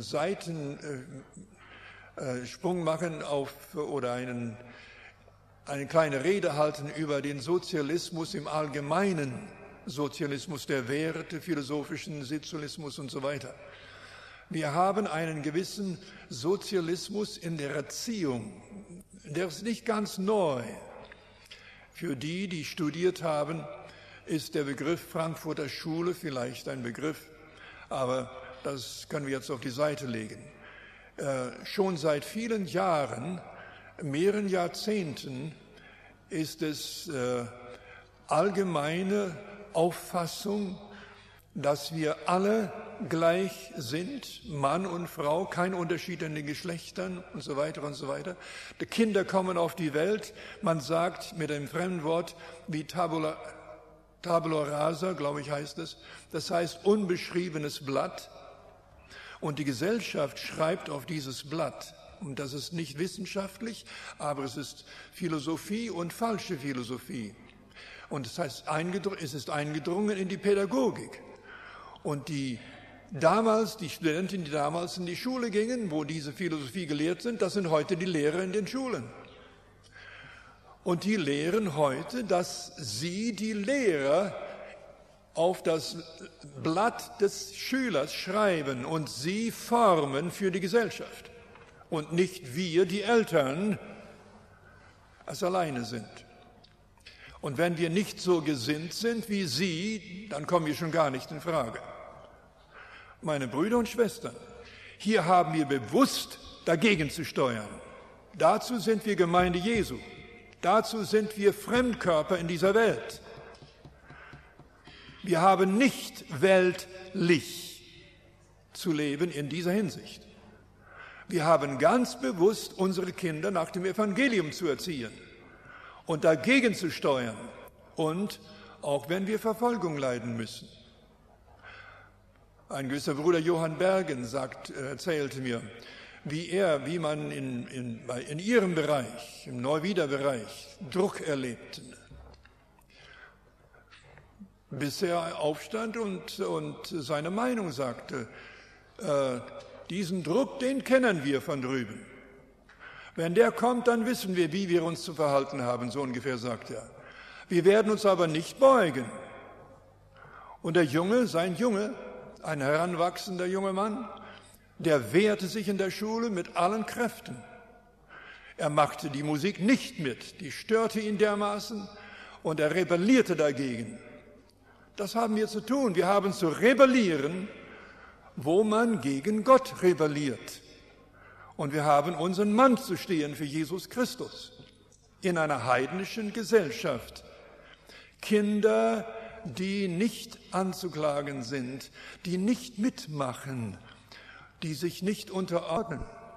Seitensprung machen auf oder einen, eine kleine Rede halten über den Sozialismus im Allgemeinen, Sozialismus der Werte, philosophischen Sozialismus und so weiter. Wir haben einen gewissen Sozialismus in der Erziehung, der ist nicht ganz neu. Für die, die studiert haben, ist der Begriff Frankfurter Schule vielleicht ein Begriff, aber das können wir jetzt auf die Seite legen. Äh, schon seit vielen Jahren, mehreren Jahrzehnten, ist es äh, allgemeine Auffassung, dass wir alle gleich sind, Mann und Frau, kein Unterschied in den Geschlechtern und so weiter und so weiter. Die Kinder kommen auf die Welt, man sagt mit einem Fremdwort wie Tabula, Tabula rasa, glaube ich heißt es, das heißt unbeschriebenes Blatt. Und die Gesellschaft schreibt auf dieses Blatt. Und das ist nicht wissenschaftlich, aber es ist Philosophie und falsche Philosophie. Und das heißt, es ist eingedrungen in die Pädagogik. Und die damals, die Studenten, die damals in die Schule gingen, wo diese Philosophie gelehrt sind, das sind heute die Lehrer in den Schulen. Und die lehren heute, dass sie, die Lehrer, auf das Blatt des Schülers schreiben und sie formen für die Gesellschaft. Und nicht wir, die Eltern, als alleine sind. Und wenn wir nicht so gesinnt sind wie sie, dann kommen wir schon gar nicht in Frage. Meine Brüder und Schwestern, hier haben wir bewusst dagegen zu steuern. Dazu sind wir Gemeinde Jesu. Dazu sind wir Fremdkörper in dieser Welt. Wir haben nicht weltlich zu leben in dieser Hinsicht. Wir haben ganz bewusst unsere Kinder nach dem Evangelium zu erziehen und dagegen zu steuern und auch wenn wir Verfolgung leiden müssen. Ein gewisser Bruder Johann Bergen sagt, erzählte mir, wie er, wie man in, in, in ihrem Bereich, im Neuwiederbereich, Druck erlebten. Bis er aufstand und, und seine Meinung sagte, äh, diesen Druck, den kennen wir von drüben. Wenn der kommt, dann wissen wir, wie wir uns zu verhalten haben, so ungefähr sagt er. Wir werden uns aber nicht beugen. Und der Junge, sein Junge, ein heranwachsender junger Mann, der wehrte sich in der Schule mit allen Kräften. Er machte die Musik nicht mit, die störte ihn dermaßen und er rebellierte dagegen. Das haben wir zu tun. Wir haben zu rebellieren, wo man gegen Gott rebelliert. Und wir haben unseren Mann zu stehen für Jesus Christus in einer heidnischen Gesellschaft. Kinder, die nicht anzuklagen sind, die nicht mitmachen, die sich nicht unterordnen.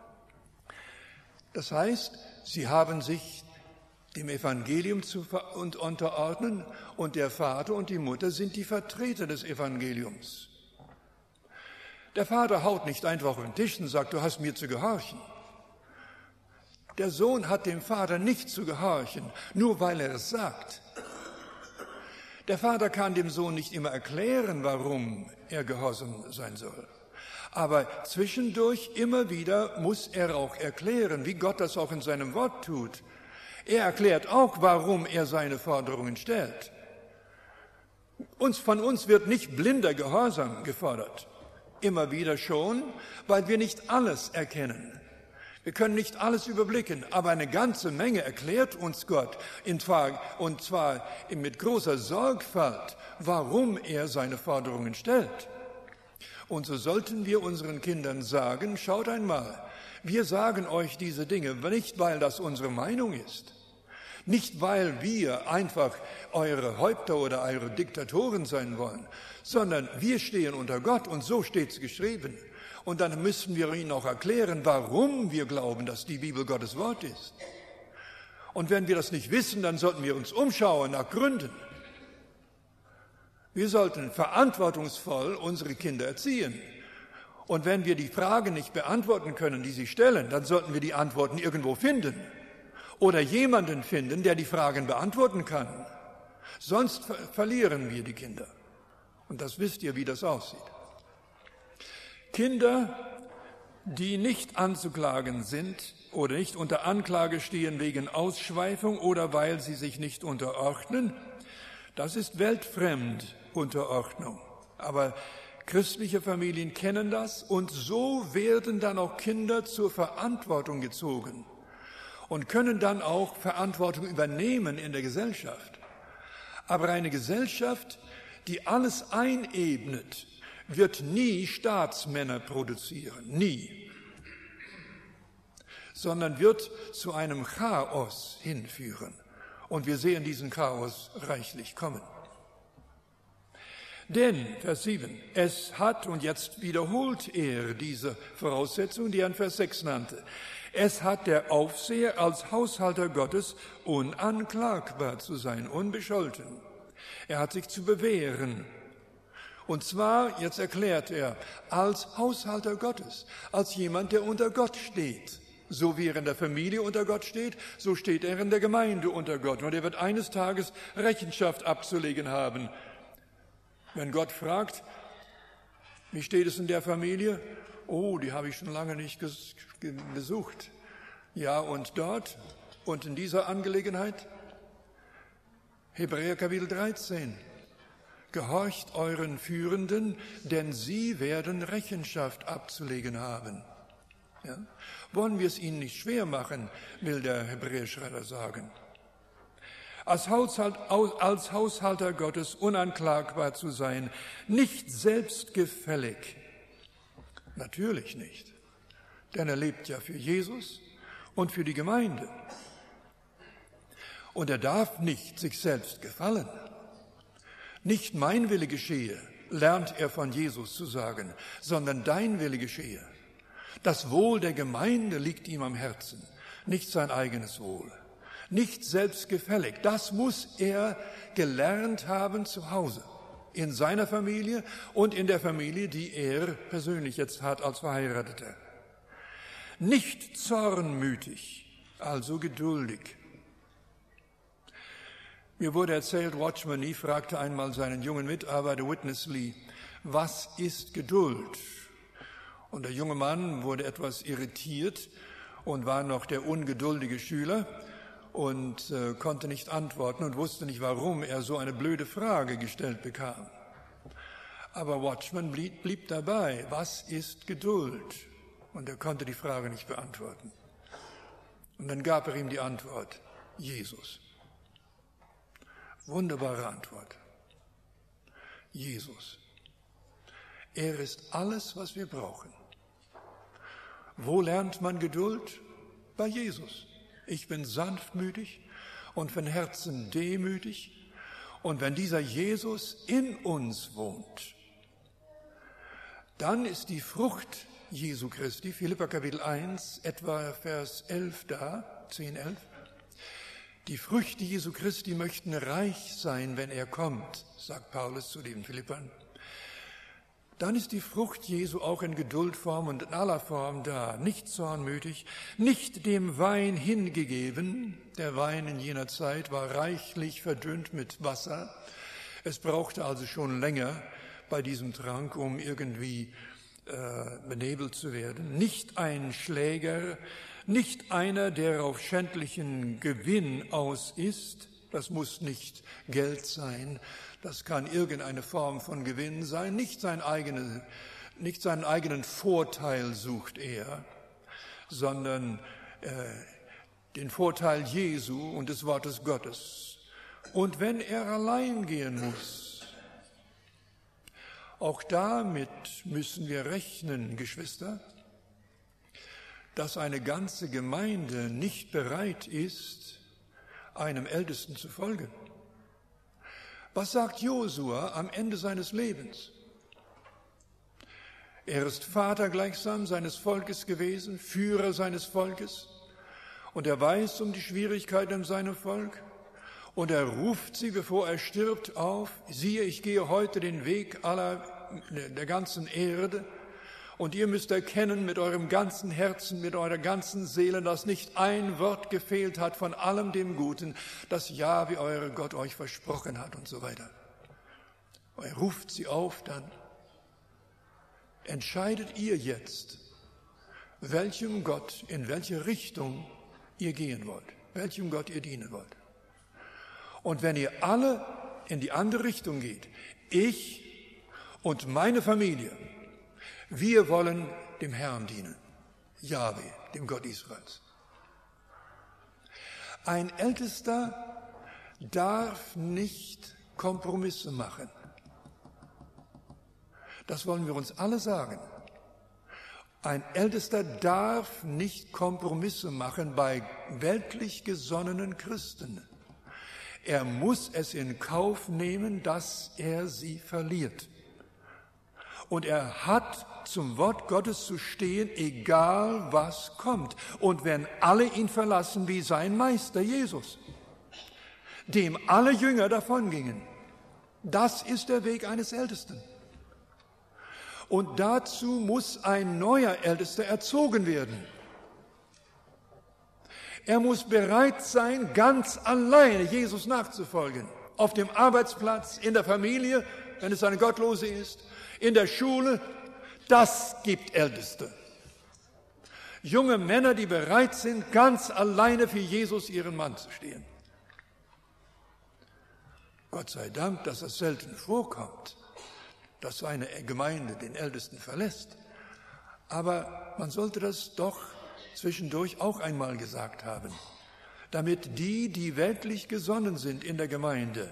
Das heißt, sie haben sich dem Evangelium zu unterordnen und der Vater und die Mutter sind die Vertreter des Evangeliums. Der Vater haut nicht einfach auf den Tisch und sagt, du hast mir zu gehorchen. Der Sohn hat dem Vater nicht zu gehorchen, nur weil er es sagt. Der Vater kann dem Sohn nicht immer erklären, warum er gehorsam sein soll. Aber zwischendurch immer wieder muss er auch erklären, wie Gott das auch in seinem Wort tut. Er erklärt auch, warum er seine Forderungen stellt. Uns, von uns wird nicht blinder Gehorsam gefordert. Immer wieder schon, weil wir nicht alles erkennen. Wir können nicht alles überblicken, aber eine ganze Menge erklärt uns Gott, und zwar mit großer Sorgfalt, warum er seine Forderungen stellt. Und so sollten wir unseren Kindern sagen, schaut einmal, wir sagen euch diese Dinge, nicht weil das unsere Meinung ist, nicht weil wir einfach eure Häupter oder eure Diktatoren sein wollen, sondern wir stehen unter Gott und so steht es geschrieben. Und dann müssen wir ihnen auch erklären, warum wir glauben, dass die Bibel Gottes Wort ist. Und wenn wir das nicht wissen, dann sollten wir uns umschauen nach Gründen. Wir sollten verantwortungsvoll unsere Kinder erziehen. Und wenn wir die Fragen nicht beantworten können, die sie stellen, dann sollten wir die Antworten irgendwo finden. Oder jemanden finden, der die Fragen beantworten kann. Sonst ver- verlieren wir die Kinder. Und das wisst ihr, wie das aussieht. Kinder, die nicht anzuklagen sind oder nicht unter Anklage stehen wegen Ausschweifung oder weil sie sich nicht unterordnen, das ist weltfremd Unterordnung. Aber christliche Familien kennen das und so werden dann auch Kinder zur Verantwortung gezogen und können dann auch Verantwortung übernehmen in der Gesellschaft. Aber eine Gesellschaft, die alles einebnet, wird nie Staatsmänner produzieren, nie, sondern wird zu einem Chaos hinführen. Und wir sehen diesen Chaos reichlich kommen. Denn, Vers sieben, es hat, und jetzt wiederholt er diese Voraussetzung, die er in Vers sechs nannte, es hat der Aufseher als Haushalter Gottes unanklagbar zu sein, unbescholten. Er hat sich zu bewähren. Und zwar, jetzt erklärt er, als Haushalter Gottes, als jemand, der unter Gott steht. So wie er in der Familie unter Gott steht, so steht er in der Gemeinde unter Gott. Und er wird eines Tages Rechenschaft abzulegen haben. Wenn Gott fragt, wie steht es in der Familie? Oh, die habe ich schon lange nicht ges- besucht. Ja, und dort und in dieser Angelegenheit? Hebräer Kapitel dreizehn. Gehorcht euren Führenden, denn sie werden Rechenschaft abzulegen haben. Ja? Wollen wir es ihnen nicht schwer machen, will der Hebräerschreiber sagen. Als, Haushalt, als Haushalter Gottes unanklagbar zu sein, nicht selbstgefällig. Natürlich nicht, denn er lebt ja für Jesus und für die Gemeinde. Und er darf nicht sich selbst gefallen. Nicht mein Wille geschehe, lernt er von Jesus zu sagen, sondern dein Wille geschehe. Das Wohl der Gemeinde liegt ihm am Herzen, nicht sein eigenes Wohl. Nicht selbstgefällig, das muss er gelernt haben zu Hause, in seiner Familie und in der Familie, die er persönlich jetzt hat als Verheirateter. Nicht zornmütig, also geduldig. Mir wurde erzählt, Watchman Nee fragte einmal seinen jungen Mitarbeiter Witness Lee, was ist Geduld? Und der junge Mann wurde etwas irritiert und war noch der ungeduldige Schüler und äh, konnte nicht antworten und wusste nicht, warum er so eine blöde Frage gestellt bekam. Aber Watchman blieb, blieb dabei, was ist Geduld? Und er konnte die Frage nicht beantworten. Und dann gab er ihm die Antwort, Jesus. Wunderbare Antwort. Jesus. Er ist alles, was wir brauchen. Wo lernt man Geduld? Bei Jesus. Ich bin sanftmütig und von Herzen demütig. Und wenn dieser Jesus in uns wohnt, dann ist die Frucht Jesu Christi, Philipper Kapitel eins, etwa Vers elf da, zehn, elf. Die Früchte Jesu Christi möchten reich sein, wenn er kommt, sagt Paulus zu den Philippern. Dann ist die Frucht Jesu auch in Geduldform und in aller Form da, nicht zornmütig, nicht dem Wein hingegeben. Der Wein in jener Zeit war reichlich verdünnt mit Wasser. Es brauchte also schon länger bei diesem Trank, um irgendwie äh, benebelt zu werden. Nicht ein Schläger, nicht einer, der auf schändlichen Gewinn aus ist. Das muss nicht Geld sein. Das kann irgendeine Form von Gewinn sein. Nicht, sein eigene, nicht seinen eigenen Vorteil sucht er, sondern äh, den Vorteil Jesu und des Wortes Gottes. Und wenn er allein gehen muss, auch damit müssen wir rechnen, Geschwister, dass eine ganze Gemeinde nicht bereit ist, einem Ältesten zu folgen. Was sagt Josua am Ende seines Lebens? Er ist Vater gleichsam seines Volkes gewesen, Führer seines Volkes, und er weiß um die Schwierigkeiten in seinem Volk, und er ruft sie, bevor er stirbt, auf: Siehe, ich gehe heute den Weg aller, der ganzen Erde, und ihr müsst erkennen mit eurem ganzen Herzen, mit eurer ganzen Seele, dass nicht ein Wort gefehlt hat von allem dem Guten, das Jahwe, euer Gott, euch versprochen hat und so weiter. Er ruft sie auf dann. Entscheidet ihr jetzt, welchem Gott, in welche Richtung ihr gehen wollt, welchem Gott ihr dienen wollt. Und wenn ihr alle in die andere Richtung geht, ich und meine Familie, wir wollen dem Herrn dienen, Jahwe, dem Gott Israels. Ein Ältester darf nicht Kompromisse machen. Das wollen wir uns alle sagen. Ein Ältester darf nicht Kompromisse machen bei weltlich gesonnenen Christen. Er muss es in Kauf nehmen, dass er sie verliert. Und er hat zum Wort Gottes zu stehen, egal was kommt. Und wenn alle ihn verlassen, wie sein Meister Jesus, dem alle Jünger davongingen, das ist der Weg eines Ältesten. Und dazu muss ein neuer Ältester erzogen werden. Er muss bereit sein, ganz alleine Jesus nachzufolgen. Auf dem Arbeitsplatz, in der Familie, wenn es eine Gottlose ist, in der Schule. Das gibt Älteste. Junge Männer, die bereit sind, ganz alleine für Jesus, ihren Mann, zu stehen. Gott sei Dank, dass es selten vorkommt, dass eine Gemeinde den Ältesten verlässt. Aber man sollte das doch zwischendurch auch einmal gesagt haben, damit die, die weltlich gesonnen sind in der Gemeinde,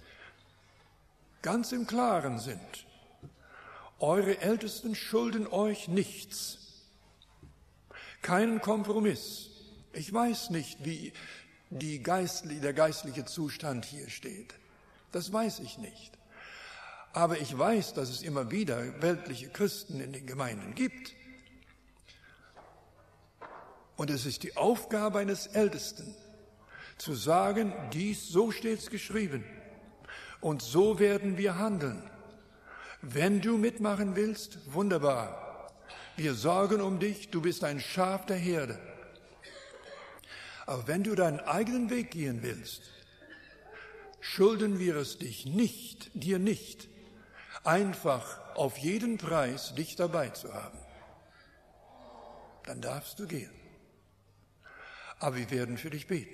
ganz im Klaren sind: Eure Ältesten schulden euch nichts, keinen Kompromiss. Ich weiß nicht, wie die geistliche, der geistliche Zustand hier steht. Das weiß ich nicht. Aber ich weiß, dass es immer wieder weltliche Christen in den Gemeinden gibt. Und es ist die Aufgabe eines Ältesten, zu sagen: Dies, so steht's geschrieben, und so werden wir handeln. Wenn du mitmachen willst, wunderbar. Wir sorgen um dich, du bist ein Schaf der Herde. Aber wenn du deinen eigenen Weg gehen willst, schulden wir es dich nicht, dir nicht, einfach auf jeden Preis dich dabei zu haben. Dann darfst du gehen. Aber wir werden für dich beten.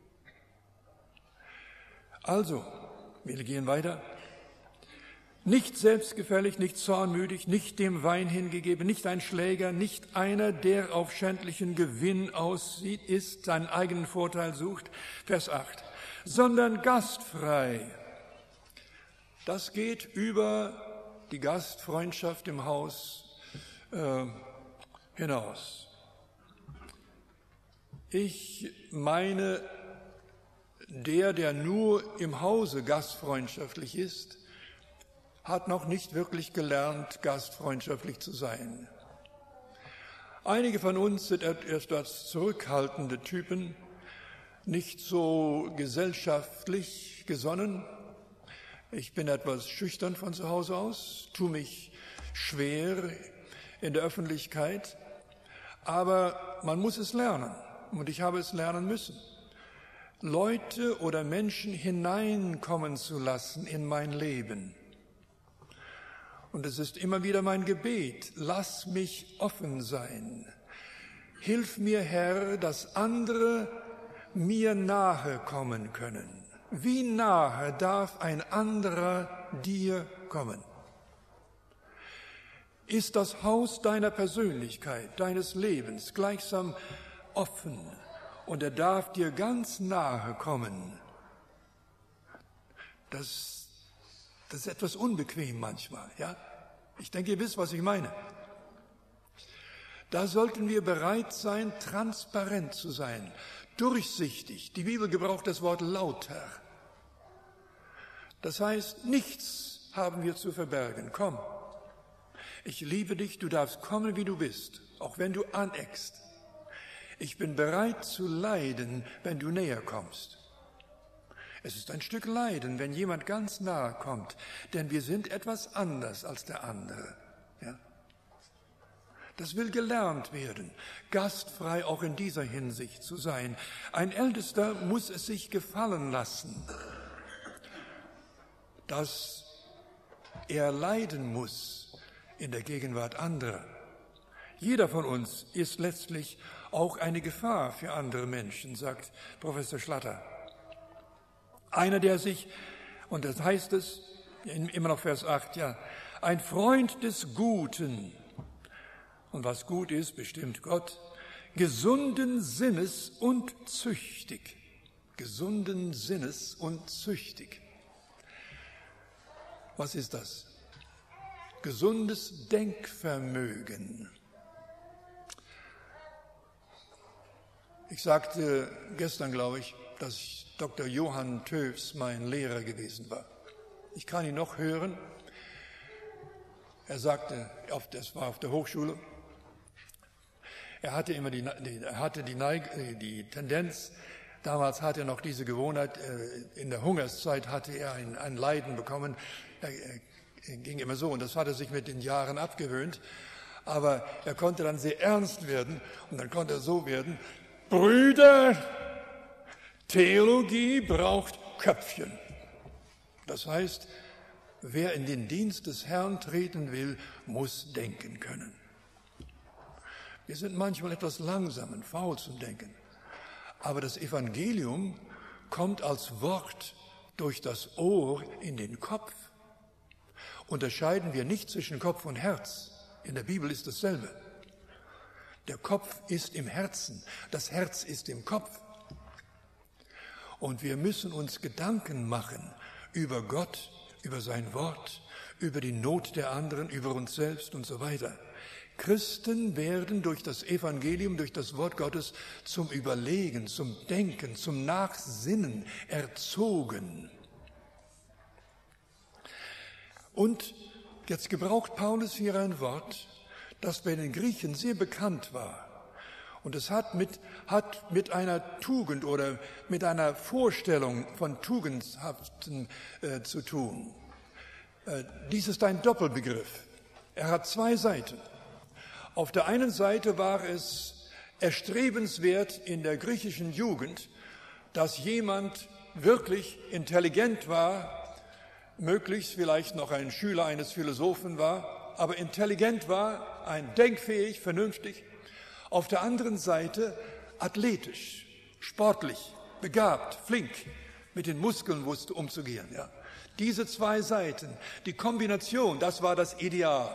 Also, wir gehen weiter. Nicht selbstgefällig, nicht zornmütig, nicht dem Wein hingegeben, nicht ein Schläger, nicht einer, der auf schändlichen Gewinn aussieht, ist, seinen eigenen Vorteil sucht. Vers acht. Sondern gastfrei. Das geht über die Gastfreundschaft im Haus äh, hinaus. Ich meine, der, der nur im Hause gastfreundschaftlich ist, hat noch nicht wirklich gelernt, gastfreundschaftlich zu sein. Einige von uns sind etwas zurückhaltende Typen, nicht so gesellschaftlich gesonnen. Ich bin etwas schüchtern von zu Hause aus, tue mich schwer in der Öffentlichkeit, aber man muss es lernen und ich habe es lernen müssen, Leute oder Menschen hineinkommen zu lassen in mein Leben. Und es ist immer wieder mein Gebet, lass mich offen sein. Hilf mir, Herr, dass andere mir nahe kommen können. Wie nahe darf ein anderer dir kommen? Ist das Haus deiner Persönlichkeit, deines Lebens gleichsam offen und er darf dir ganz nahe kommen? Das, das ist etwas unbequem manchmal, ja? Ich denke, ihr wisst, was ich meine. Da sollten wir bereit sein, transparent zu sein, durchsichtig. Die Bibel gebraucht das Wort lauter. Das heißt, nichts haben wir zu verbergen. Komm, ich liebe dich, du darfst kommen, wie du bist, auch wenn du aneckst. Ich bin bereit zu leiden, wenn du näher kommst. Es ist ein Stück Leiden, wenn jemand ganz nahe kommt, denn wir sind etwas anders als der andere. Ja? Das will gelernt werden, gastfrei auch in dieser Hinsicht zu sein. Ein Ältester muss es sich gefallen lassen, dass er leiden muss in der Gegenwart anderer. Jeder von uns ist letztlich auch eine Gefahr für andere Menschen, sagt Professor Schlatter. Einer, der sich, und das heißt es, immer noch Vers acht, ja, ein Freund des Guten, und was gut ist, bestimmt Gott, gesunden Sinnes und züchtig, gesunden Sinnes und züchtig. Was ist das? Gesundes Denkvermögen. Ich sagte gestern, glaube ich, dass Doktor Johann Töfs mein Lehrer gewesen war. Ich kann ihn noch hören. Er sagte, das war auf der Hochschule, er hatte immer die, er hatte die, Neig, die Tendenz, damals hatte er noch diese Gewohnheit, in der Hungerszeit hatte er ein, ein Leiden bekommen, er, er ging immer so und das hat er sich mit den Jahren abgewöhnt, aber er konnte dann sehr ernst werden und dann konnte er so werden, Brüder, Theologie braucht Köpfchen. Das heißt, wer in den Dienst des Herrn treten will, muss denken können. Wir sind manchmal etwas langsam und faul zum Denken. Aber das Evangelium kommt als Wort durch das Ohr in den Kopf. Unterscheiden wir nicht zwischen Kopf und Herz. In der Bibel ist dasselbe. Der Kopf ist im Herzen, das Herz ist im Kopf. Und wir müssen uns Gedanken machen über Gott, über sein Wort, über die Not der anderen, über uns selbst und so weiter. Christen werden durch das Evangelium, durch das Wort Gottes zum Überlegen, zum Denken, zum Nachsinnen erzogen. Und jetzt gebraucht Paulus hier ein Wort, das bei den Griechen sehr bekannt war. Und es hat mit, hat mit einer Tugend oder mit einer Vorstellung von Tugendhaften äh, zu tun. Äh, dies ist ein Doppelbegriff. Er hat zwei Seiten. Auf der einen Seite war es erstrebenswert in der griechischen Jugend, dass jemand wirklich intelligent war, möglichst vielleicht noch ein Schüler eines Philosophen war, aber intelligent war, ein denkfähig, vernünftig. Auf der anderen Seite athletisch, sportlich, begabt, flink, mit den Muskeln wusste umzugehen. Ja. Diese zwei Seiten, die Kombination, das war das Ideal.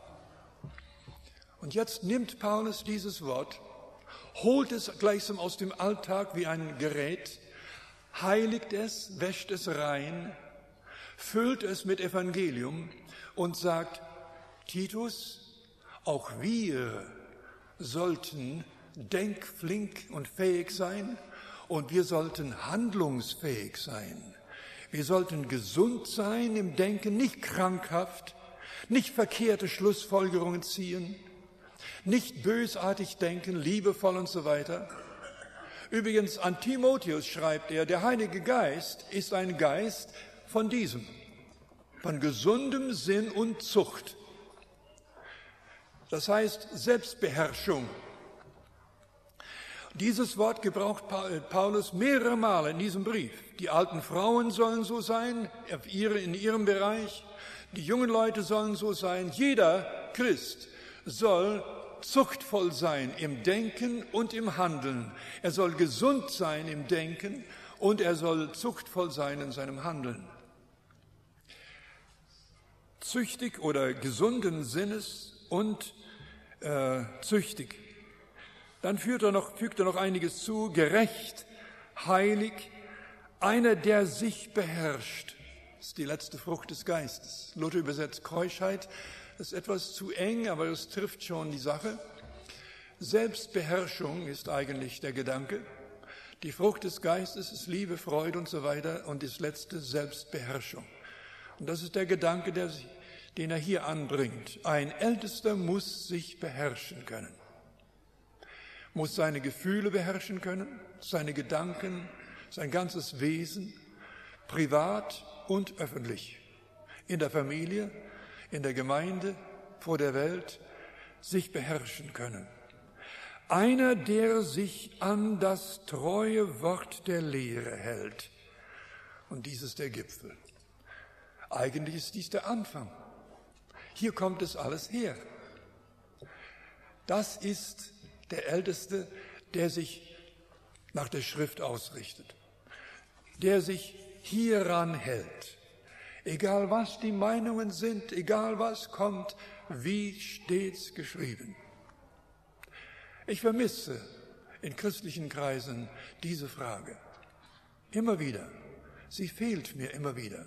Und jetzt nimmt Paulus dieses Wort, holt es gleichsam aus dem Alltag wie ein Gerät, heiligt es, wäscht es rein, füllt es mit Evangelium und sagt, Titus, auch wir sollten denkflink und fähig sein und wir sollten handlungsfähig sein. Wir sollten gesund sein im Denken, nicht krankhaft, nicht verkehrte Schlussfolgerungen ziehen, nicht bösartig denken, liebevoll und so weiter. Übrigens, an Timotheus schreibt er, der Heilige Geist ist ein Geist von diesem, von gesundem Sinn und Zucht. Das heißt Selbstbeherrschung. Dieses Wort gebraucht Paulus mehrere Male in diesem Brief. Die alten Frauen sollen so sein, in ihrem Bereich. Die jungen Leute sollen so sein. Jeder Christ soll zuchtvoll sein im Denken und im Handeln. Er soll gesund sein im Denken und er soll zuchtvoll sein in seinem Handeln. Züchtig oder gesunden Sinnes und äh, züchtig. Dann fügt er, noch, fügt er noch einiges zu, gerecht, heilig, einer, der sich beherrscht. Das ist die letzte Frucht des Geistes. Luther übersetzt Keuschheit. Das ist etwas zu eng, aber es trifft schon die Sache. Selbstbeherrschung ist eigentlich der Gedanke. Die Frucht des Geistes ist Liebe, Freude und so weiter und das letzte Selbstbeherrschung. Und das ist der Gedanke, der, den er hier anbringt. Ein Ältester muss sich beherrschen können. Muss seine Gefühle beherrschen können, seine Gedanken, sein ganzes Wesen, privat und öffentlich, in der Familie, in der Gemeinde, vor der Welt, sich beherrschen können. Einer, der sich an das treue Wort der Lehre hält. Und dies ist der Gipfel. Eigentlich ist dies der Anfang. Hier kommt es alles her. Das ist der Älteste, der sich nach der Schrift ausrichtet, der sich hieran hält. Egal was die Meinungen sind, egal was kommt, wie steht's geschrieben? Ich vermisse in christlichen Kreisen diese Frage. Immer wieder. Sie fehlt mir immer wieder.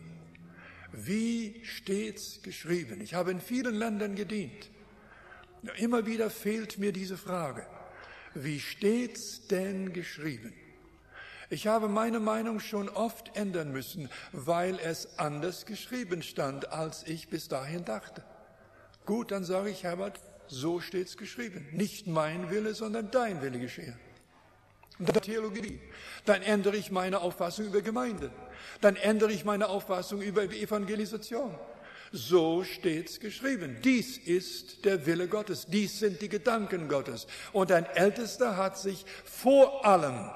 Wie steht's geschrieben? Ich habe in vielen Ländern gedient. Immer wieder fehlt mir diese Frage. Wie steht's denn geschrieben? Ich habe meine Meinung schon oft ändern müssen, weil es anders geschrieben stand, als ich bis dahin dachte. Gut, dann sage ich, Herbert, so steht's geschrieben. Nicht mein Wille, sondern dein Wille geschehe. Und dann Theologie. Dann ändere ich meine Auffassung über Gemeinde. Dann ändere ich meine Auffassung über Evangelisation. So steht's geschrieben. Dies ist der Wille Gottes. Dies sind die Gedanken Gottes. Und ein Ältester hat sich vor allem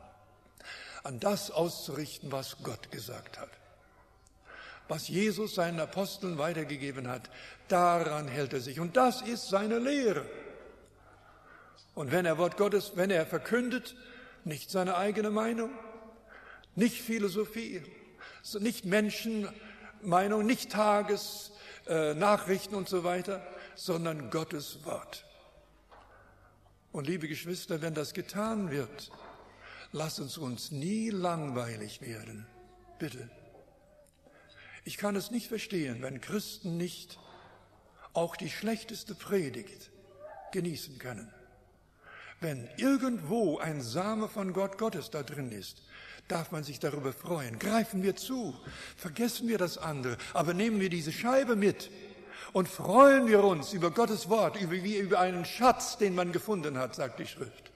an das auszurichten, was Gott gesagt hat. Was Jesus seinen Aposteln weitergegeben hat, daran hält er sich. Und das ist seine Lehre. Und wenn er Wort Gottes, wenn er verkündet, nicht seine eigene Meinung, nicht Philosophie, nicht Menschenmeinung, nicht Tagesnachrichten und so weiter, sondern Gottes Wort. Und liebe Geschwister, wenn das getan wird, lasst uns uns nie langweilig werden. Bitte. Ich kann es nicht verstehen, wenn Christen nicht auch die schlechteste Predigt genießen können. Wenn irgendwo ein Same von Gott Gottes da drin ist, darf man sich darüber freuen. Greifen wir zu, vergessen wir das andere, aber nehmen wir diese Scheibe mit und freuen wir uns über Gottes Wort, über, wie über einen Schatz, den man gefunden hat, sagt die Schrift.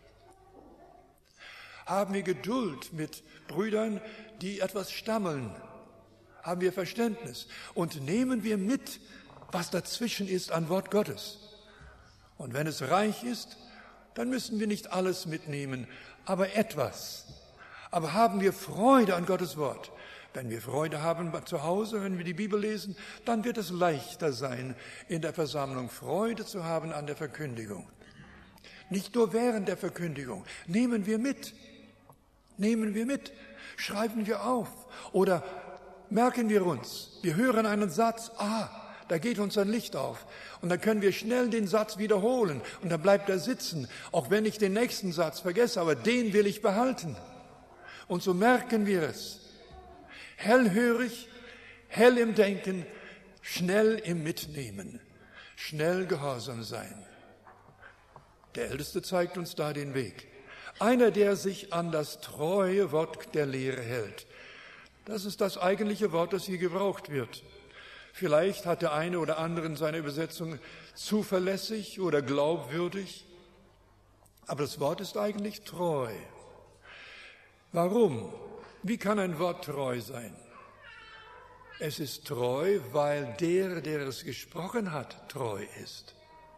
Haben wir Geduld mit Brüdern, die etwas stammeln. Haben wir Verständnis und nehmen wir mit, was dazwischen ist an Wort Gottes. Und wenn es reich ist, dann müssen wir nicht alles mitnehmen, aber etwas. Aber haben wir Freude an Gottes Wort. Wenn wir Freude haben zu Hause, wenn wir die Bibel lesen, dann wird es leichter sein, in der Versammlung Freude zu haben an der Verkündigung. Nicht nur während der Verkündigung. Nehmen wir mit. Nehmen wir mit. Schreiben wir auf. Oder merken wir uns. Wir hören einen Satz, ah, da geht uns ein Licht auf. Und dann können wir schnell den Satz wiederholen. Und dann bleibt er sitzen. Auch wenn ich den nächsten Satz vergesse, aber den will ich behalten. Und so merken wir es. Hellhörig, hell im Denken, schnell im Mitnehmen. Schnell gehorsam sein. Der Älteste zeigt uns da den Weg. Einer, der sich an das treue Wort der Lehre hält. Das ist das eigentliche Wort, das hier gebraucht wird. Vielleicht hat der eine oder andere in seiner Übersetzung zuverlässig oder glaubwürdig, aber das Wort ist eigentlich treu. Warum? Wie kann ein Wort treu sein? Es ist treu, weil der, der es gesprochen hat, treu ist.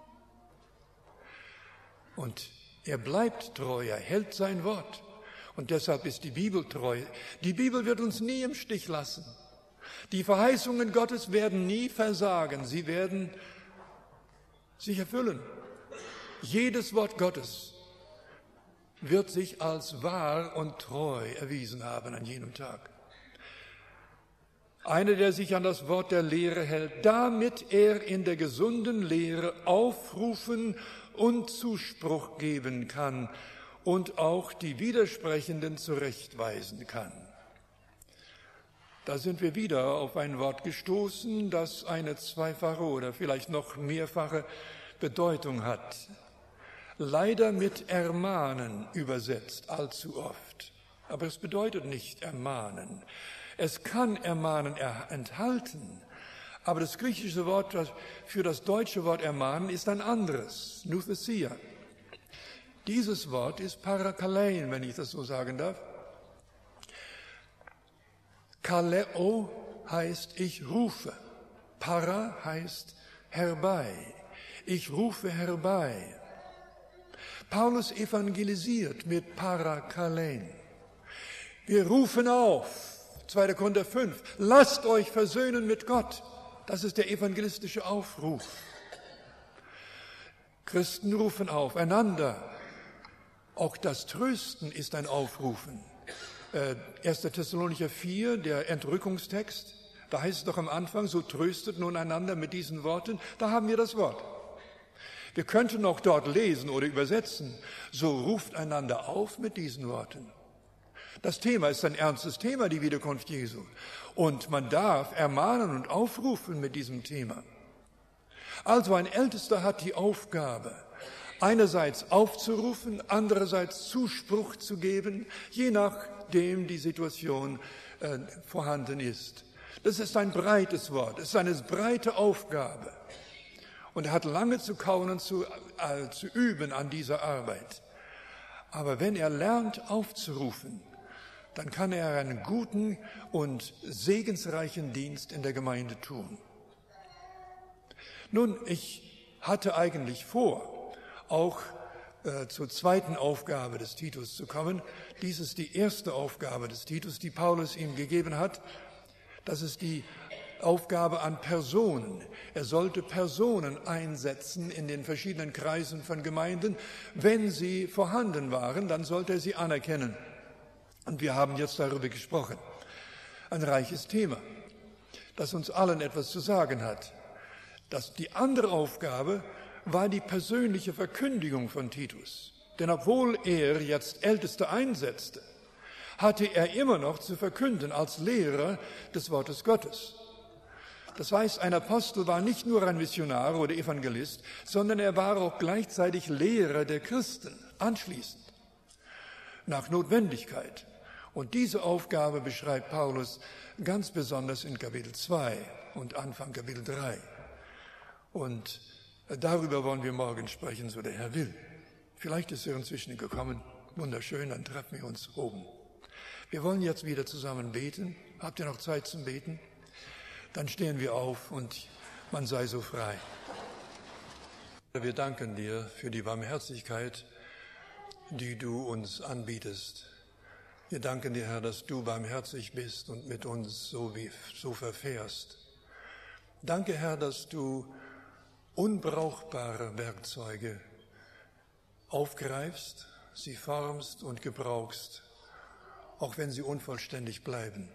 Und er bleibt treu, er hält sein Wort. Und deshalb ist die Bibel treu. Die Bibel wird uns nie im Stich lassen. Die Verheißungen Gottes werden nie versagen. Sie werden sich erfüllen. Jedes Wort Gottes wird sich als wahr und treu erwiesen haben an jenem Tag. Einer, der sich an das Wort der Lehre hält, damit er in der gesunden Lehre aufrufen und Zuspruch geben kann und auch die Widersprechenden zurechtweisen kann. Da sind wir wieder auf ein Wort gestoßen, das eine zweifache oder vielleicht noch mehrfache Bedeutung hat. Leider mit ermahnen übersetzt allzu oft. Aber es bedeutet nicht ermahnen. Es kann ermahnen enthalten, aber das griechische Wort für das deutsche Wort ermahnen ist ein anderes, nouthesia. Dieses Wort ist parakalein, wenn ich das so sagen darf. Kaleo heißt ich rufe, para heißt herbei, ich rufe herbei. Paulus evangelisiert mit parakalein. Wir rufen auf. zweiter Korinther fünf, lasst euch versöhnen mit Gott. Das ist der evangelistische Aufruf. Christen rufen auf, einander. Auch das Trösten ist ein Aufrufen. Äh, erster Thessalonicher vier, der Entrückungstext, da heißt es doch am Anfang, so tröstet nun einander mit diesen Worten. Da haben wir das Wort. Wir könnten auch dort lesen oder übersetzen, so ruft einander auf mit diesen Worten. Das Thema ist ein ernstes Thema, die Wiederkunft Jesu. Und man darf ermahnen und aufrufen mit diesem Thema. Also ein Ältester hat die Aufgabe, einerseits aufzurufen, andererseits Zuspruch zu geben, je nachdem die Situation äh, vorhanden ist. Das ist ein breites Wort, es ist eine breite Aufgabe. Und er hat lange zu kauen und zu, äh, zu üben an dieser Arbeit. Aber wenn er lernt aufzurufen, dann kann er einen guten und segensreichen Dienst in der Gemeinde tun. Nun, ich hatte eigentlich vor, auch äh, zur zweiten Aufgabe des Titus zu kommen. Dies ist die erste Aufgabe des Titus, die Paulus ihm gegeben hat. Das ist die Aufgabe an Personen. Er sollte Personen einsetzen in den verschiedenen Kreisen von Gemeinden. Wenn sie vorhanden waren, dann sollte er sie anerkennen. Und wir haben jetzt darüber gesprochen. Ein reiches Thema, das uns allen etwas zu sagen hat. Das, die andere Aufgabe war die persönliche Verkündigung von Titus. Denn obwohl er jetzt Älteste einsetzte, hatte er immer noch zu verkünden als Lehrer des Wortes Gottes. Das heißt, ein Apostel war nicht nur ein Missionar oder Evangelist, sondern er war auch gleichzeitig Lehrer der Christen, anschließend, nach Notwendigkeit. Und diese Aufgabe beschreibt Paulus ganz besonders in Kapitel zwei und Anfang Kapitel drei. Und darüber wollen wir morgen sprechen, so der Herr will. Vielleicht ist er inzwischen gekommen. Wunderschön, dann treffen wir uns oben. Wir wollen jetzt wieder zusammen beten. Habt ihr noch Zeit zum Beten? Dann stehen wir auf und man sei so frei. Wir danken dir für die Barmherzigkeit, die du uns anbietest. Wir danken dir, Herr, dass du barmherzig bist und mit uns so, wie, so verfährst. Danke, Herr, dass du unbrauchbare Werkzeuge aufgreifst, sie formst und gebrauchst, auch wenn sie unvollständig bleiben.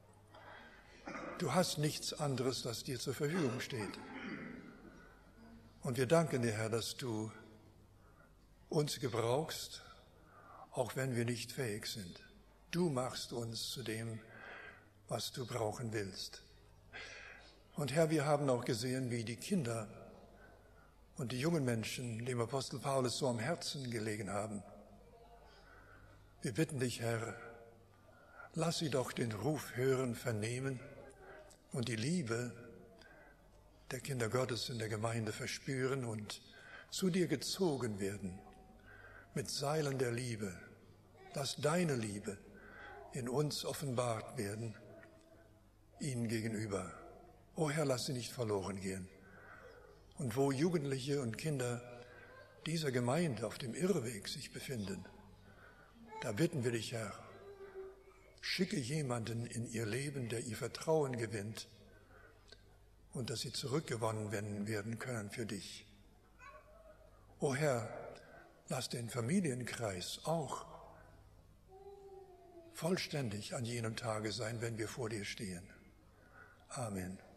Du hast nichts anderes, das dir zur Verfügung steht. Und wir danken dir, Herr, dass du uns gebrauchst, auch wenn wir nicht fähig sind. Du machst uns zu dem, was du brauchen willst. Und Herr, wir haben auch gesehen, wie die Kinder und die jungen Menschen dem Apostel Paulus so am Herzen gelegen haben. Wir bitten dich, Herr, lass sie doch den Ruf hören, vernehmen und die Liebe der Kinder Gottes in der Gemeinde verspüren und zu dir gezogen werden mit Seilen der Liebe. Lass deine Liebe in uns offenbart werden, ihnen gegenüber. O Herr, lass sie nicht verloren gehen. Und wo Jugendliche und Kinder dieser Gemeinde auf dem Irrweg sich befinden, da bitten wir dich, Herr, schicke jemanden in ihr Leben, der ihr Vertrauen gewinnt und dass sie zurückgewonnen werden können für dich. O Herr, lass den Familienkreis auch vollständig an jenem Tage sein, wenn wir vor dir stehen. Amen.